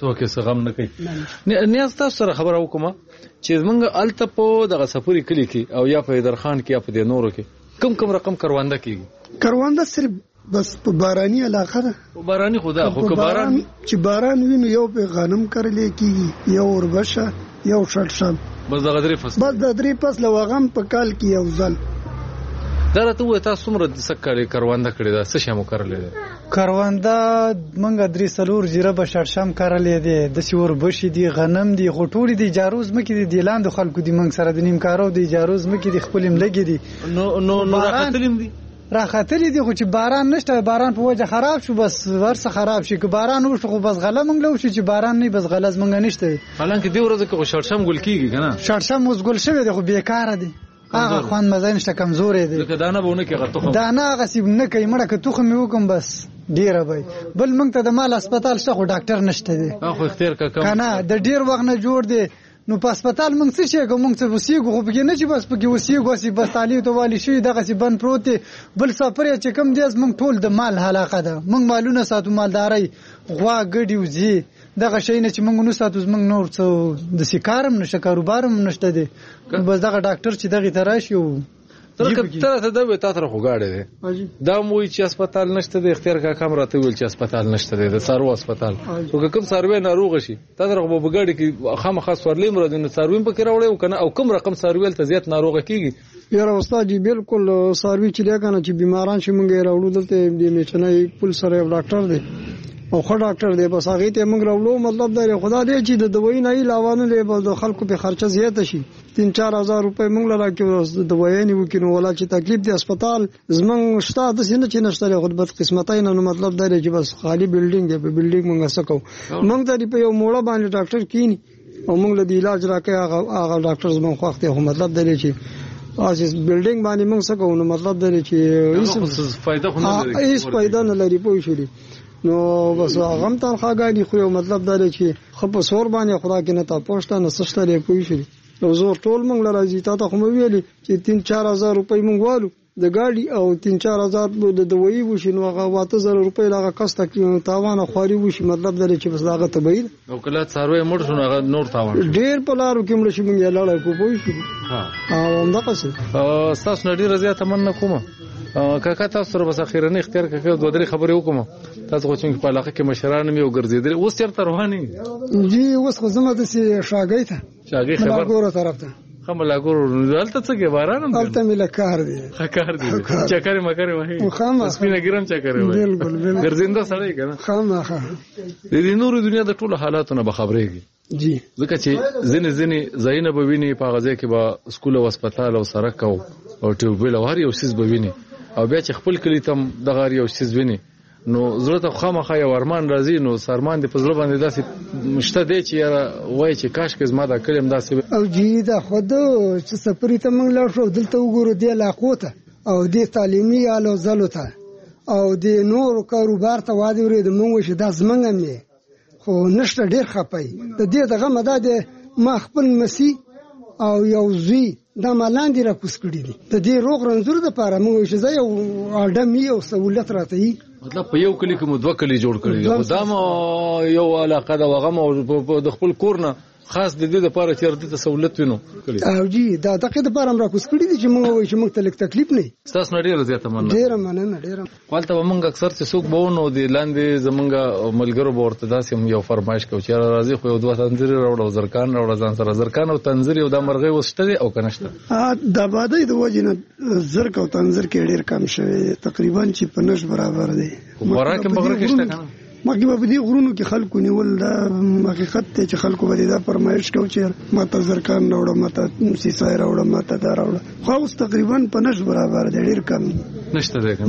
کوي نیاز تاسو سره خبر او کومه چې زمنګ التپو د سفوري کلی کې او یا په درخان کې یا په د نورو کې کم رقم کروانده کیږي کروانده صرف بس په باراني علاقه ده باراني خدا خو که باران چې باران ویني یو په غنم کرلې کیږي یو وربشه یو شړشم بس د غدري فصل بس د درې فصل وغم په کال کې یو ځل دا راته وای تاسو څومره د سکرې کروانده کړی دا څه شمو کړلې کروانده منګه درې سلور جیره به شړشم کړلې دي د سیور بشي دي غنم دي غټوري دي جاروز مکه دي لاند خلکو دي منګ سره د نیم کارو دي جاروز مکه دي خپلم لګي دي نو راختلم دي راختلی دي خو چې باران نشته باران په وجه خراب شو بس ورسه خراب شي که باران وشو خو بس غله مونږ لو شي چې باران نه بس غلز مونږ نشته حالانکه دی ورځ کې شړشم ګل کیږي کنه شړشم اوس ګل شوی دی خو بیکاره دی هغه خوان مزه نشته کمزورې دی لکه دانه بونه کې غتخم دانه غسیب نه کوي مړه که توخم وکم بس ډیره وای بل مونږ ته د مال هسپتال شته خو ډاکټر نشته دی خو اختیار کا کم کنه د ډیر وخت نه جوړ دی نو په هسپتال مونږ څه شي کوم مونږ څه وسیګو خو پکې نه چې بس پکې وسیګو سی بس تعالی ته والی شي دغه سی بن پروت بل سفر چې کم دیز مونږ ټول د مال علاقه ده مونږ مالونه ساتو مالداري غوا ګډي وزي دغه شي نه چې مونږ نو ساتو مونږ نور څه د سکارم نشه کاروبارم نشته دي بس دغه ډاکټر چې دغه تراشي تر ته دا به تاسو خو غاړه دي دا موي چې هسپتال نشته د اختیار کا کم راته ویل چې هسپتال نشته د سارو هسپتال او کوم ساروی ناروغ شي تاسو خو به غاړي کې خامخا سورلې مراد نه ساروی په کې راوړې او کنه او کوم رقم ساروی ته زیات ناروغ کیږي یاره استاد جی بالکل ساروی چې لګنه چې بیماران چې مونږه راوړو دلته د میچنای پول سره ډاکټر دی او خو ډاکټر دی بس هغه ته موږ راوړو مطلب دا خدا دې چې د دوی نه علاوه نه به د خلکو په خرچه زیات شي 3-4 روپے موږ لراکې د دوی نه وکینو ولا چې تکلیف دی هسپتال زمون شته د سینې چې نشته خدمت قسمتای نه مطلب دا چې بس خالی بلډینګ دی په بلډینګ موږ سکو موږ ته په یو موړه باندې ډاکټر کینی او موږ له علاج راکې هغه ډاکټر زمون خو وخت هم مطلب دی چې اساس بلډینګ باندې موږ سکو نو مطلب دی چې هیڅ فائدہ نه لري پوه شئ نو بس هغه تنخواګانی خو مطلب دا دی چې خو په سور باندې خدا کې نه تا پوښتنه نسشته لري پوه شئ نو زه ټول موږ راځي تا ته خو مې ویلي چې 3-4 روپۍ موږ والو د ګاډي او 3-4 د دوی وشي نو هغه 8000 روپۍ لاغه کسته کې تاوان خوري وشي مطلب دا چې بس لاغه تبعید او کله څاروي مړ شو هغه نور تاوان ډېر په لارو کې مړ شي موږ لاړ کو پوي شو او همدا څه تاسو نه ډېر زیات مننه کوم کاکا تاسو سره بس اخیرنی اختیار کړو دوه درې خبرې وکم تاسو خو چې په علاقه کې مشران مې وګرځیدل اوس چیرته رواني جی اوس خو زما د شاګۍ ته شاګۍ خبر ګوره طرف ته خملاګور دلته څه کې باران هم دلته مې لکار دی خکار دی چکرې مکرې وای خامہ سپینه ګرم چکرې وای بالکل بالکل ګرځیندا سړی کنه خامہ د دې نور دنیا د ټولو حالاتونو به خبرېږي جی ځکه چې ځنې زینب ویني په غزه کې به سکول او هسپتال او سړک او ټیوبل او هر یو شیز به ویني او بیا چې خپل کلی تم دغه یو شیز ویني نو زړه ته خامخا یو ارمان راځي نو سرمان د پزړه باندې داسې مشته دی چې وای چې کاش کې زما دا کلم داسې او جی دا خود چې سفرې ته موږ لاړ شو دلته وګورو دی علاقو ته او د تعلیمي الو زلو ته او د نور کاروبار ته وادي ورې د موږ شه د زمنګ مې خو نشته ډیر خپای د دې دغه مدد ما خپل مسی او یو زوی دا مالاندې را کوس کړی دي د دې روغ رنځور د پاره موږ چې زه یو اډم یو سہولت راته مطلب په یو کلی کې مو دوه کلی جوړ کړی دا یو علاقه دا وغه د خپل کورنه خاص د دې لپاره چې ارته سہولت وینو او جی دا دغه د پاره را کوس کړی دي چې موږ وایو چې موږ ته تکلیف نه تاسو نه ډیر زیاته مننه ډیر مننه ډیر خپلته موږ اکثر چې څوک بونو د لاندې زمونږ ملګرو ورته داسې یو فرمایش کوي چې راځي خو یو دوه تنظیر راوړو زرکان راوړو ځان سره زرکان او تنظیر یو د مرغې وسته او کنهشته د آبادی د وجنه زرک او تنظیر کې ډیر کم شوی تقریبا چې په نش برابر دی خوراک په غره کې شته کنه مګي په دې غرونو کې خلکو نیول دا حقیقت ته چې خلکو به دا فرمایش کوي چې ماته زرکان راوړم ماته سیسای راوړم ماته دا راوړم خو اوس تقریبا په نش برابر دی ډیر کم نشته دی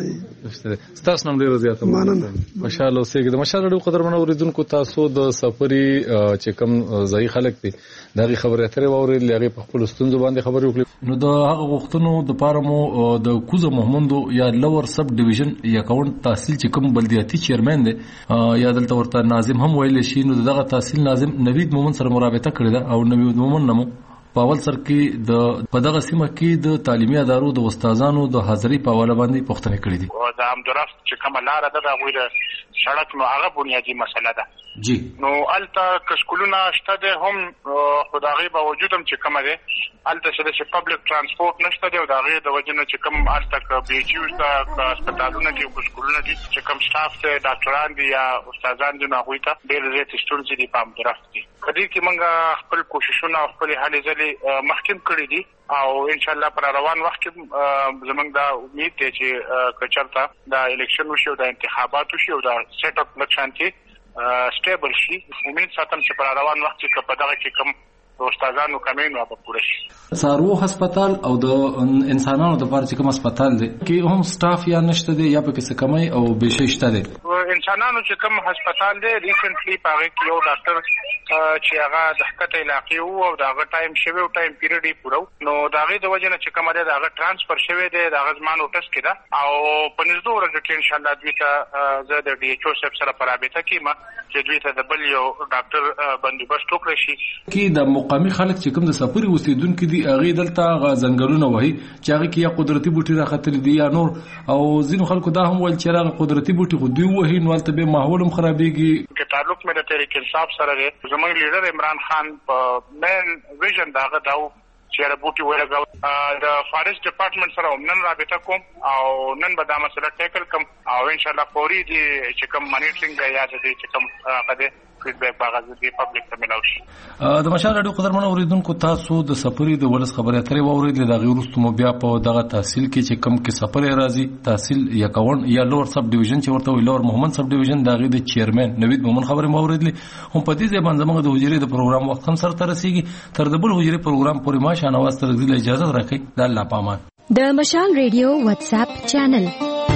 نشته تاسو نم ډیر زیاته مننه ماشاءالله اوسې د ماشاءالله ډیر قدر منو اوریدونکو تاسو د سفري چې کم ځای خلک دي دغه خبره اترې ووري لغه په خپل ستونزو باندې خبرې وکړي نو د هغه غوښتنو د پارمو د کوزه محمدو یا لور سب ډیویژن یا اکاونټ تحصیل چې کوم بلدیاتي چیرمن دی یا دلته ورته ناظم هم ویل شي نو دغه تحصیل ناظم نوید مومن سره مرابطه کړې ده او نوید مومن نمو په اول سر کې د په دغه سیمه کې د تعلیمي ادارو د استادانو د حاضرۍ په حواله باندې پوښتنه کړې دي او د امدرست چې کومه لار ده دا ویل سړک نو هغه بنیادی مسله ده جی نو الته کسکولونه شته ده هم خدای په وجود هم چې کومه ده الته چې پبلک ترانسپورت نشته دی او دا غي د وجنه چې کوم الته بي جي او د هسپتالونو کې کسکولونه دي چې کوم سټاف ته ډاکټران دي یا استادان دي نو هغه ته ډېر زیات ستونزې دي په امدرست کې کدي کې موږ خپل کوششونه خپل هلې ځلې مخکیم کړی دي او ان شاء الله پر روان وخت کې زمونږ دا امید دی چې کچرتا دا الیکشن وشي او د انتخابات وشي او دا سیټ اپ لکشانتي سټیبل شي امید ساتم چې پر روان وخت کې په دغه کې کوم استادانو کمینو په پوره شي سارو هسپتال او د انسانانو د لپاره چې کوم هسپتال دی کې هم سټاف یا نشته دی یا په کې څه کمی او بششته دی انسانانو چې کوم هسپتال دی ریسنټلی پاره کې یو ډاکټر چې هغه د حکومت علاقې او دغه ټایم شوی او ټایم پیریډ یې پورو نو دغه د وجه نه چې کوم دی دغه ترانسفر شوی دی دغه ځمانو ټس کړه او په نږدې ورځو کې ان شاء الله دوی ته زه د ډي ایچ او سره رابطه کوم چې دوی ته د بل یو ډاکټر بندوبست وکړي شي کې د مقامي خلک چې کوم د سفر اوسیدونکو دي هغه دلته غ ځنګلونه وهي چې هغه کې یا قدرتي بوټي راخطر دي یا نور او ځینو خلکو دا هم ول چې هغه قدرتي بوټي خو دوی وهي نو ته به ماحول هم خرابېږي کې تعلق مې د تحریک انصاف سره زموږ لیډر عمران خان په مین ویژن داغه داو چې بوټي ورغاو د فارست ډپارټمنټ سره نن رابطه کوم او نن به دا مسله ټیکل کوم او ان شاء الله فوري دي چې کوم مانیټرینګ یا د چې کوم قضیه فیډبیک باغ د پبلک ته ملاوي شي د مشال راډیو قدرمن اوریدونکو تاسو د سفرې د ولس خبرې اترې وورید د غیرستو مو بیا په دغه تحصیل کې چې کم کې سفرې راځي تحصیل یا کون یا لور سب ډیویژن چې ورته وی لور محمد سب ډیویژن دغه د چیرمن نوید مومن خبرې مو اوریدلې هم په دې ځبان زموږ د حجرې د پروګرام وخت هم سره ترسيږي تر د بل حجرې پروګرام پورې ما شانواز تر دې اجازه راکړئ د الله پامان د مشال ریډیو واتس اپ چینل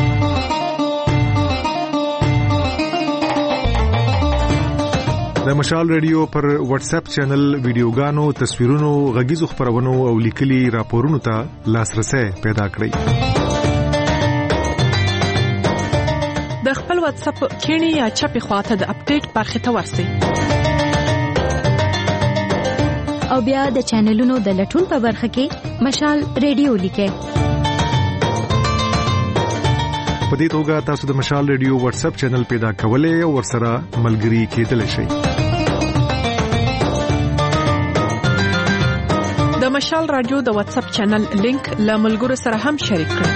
د مشال ریډیو پر واتس اپ چینل ویډیوګانو تصویرونو غږیزو خبرونو او لیکلي راپورونو ته لاسرسي پیدا کړئ د خپل واتس اپ کینی یا چپی خواته د اپډیټ برخه ته ورسئ او بیا د چینلونو د لټون په برخه کې مشال ریډیو لیکه. په دې توګه تاسو د مشال ریډیو واتس اپ چینل پیدا کولای او ورسره ملګري کېدلی شئ. د مشال رادیو د واتس اپ چینل لینک له ملګرو سره هم شریک کړئ.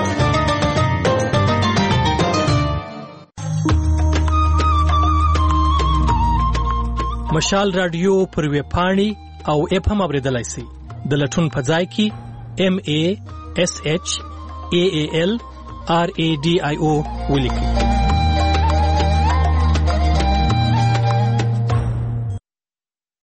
مشال رادیو پر ویب پاڼې او اپ هم اوریدلای شئ. د لټون په ځای کې MASHAALRADIO ولیکئ.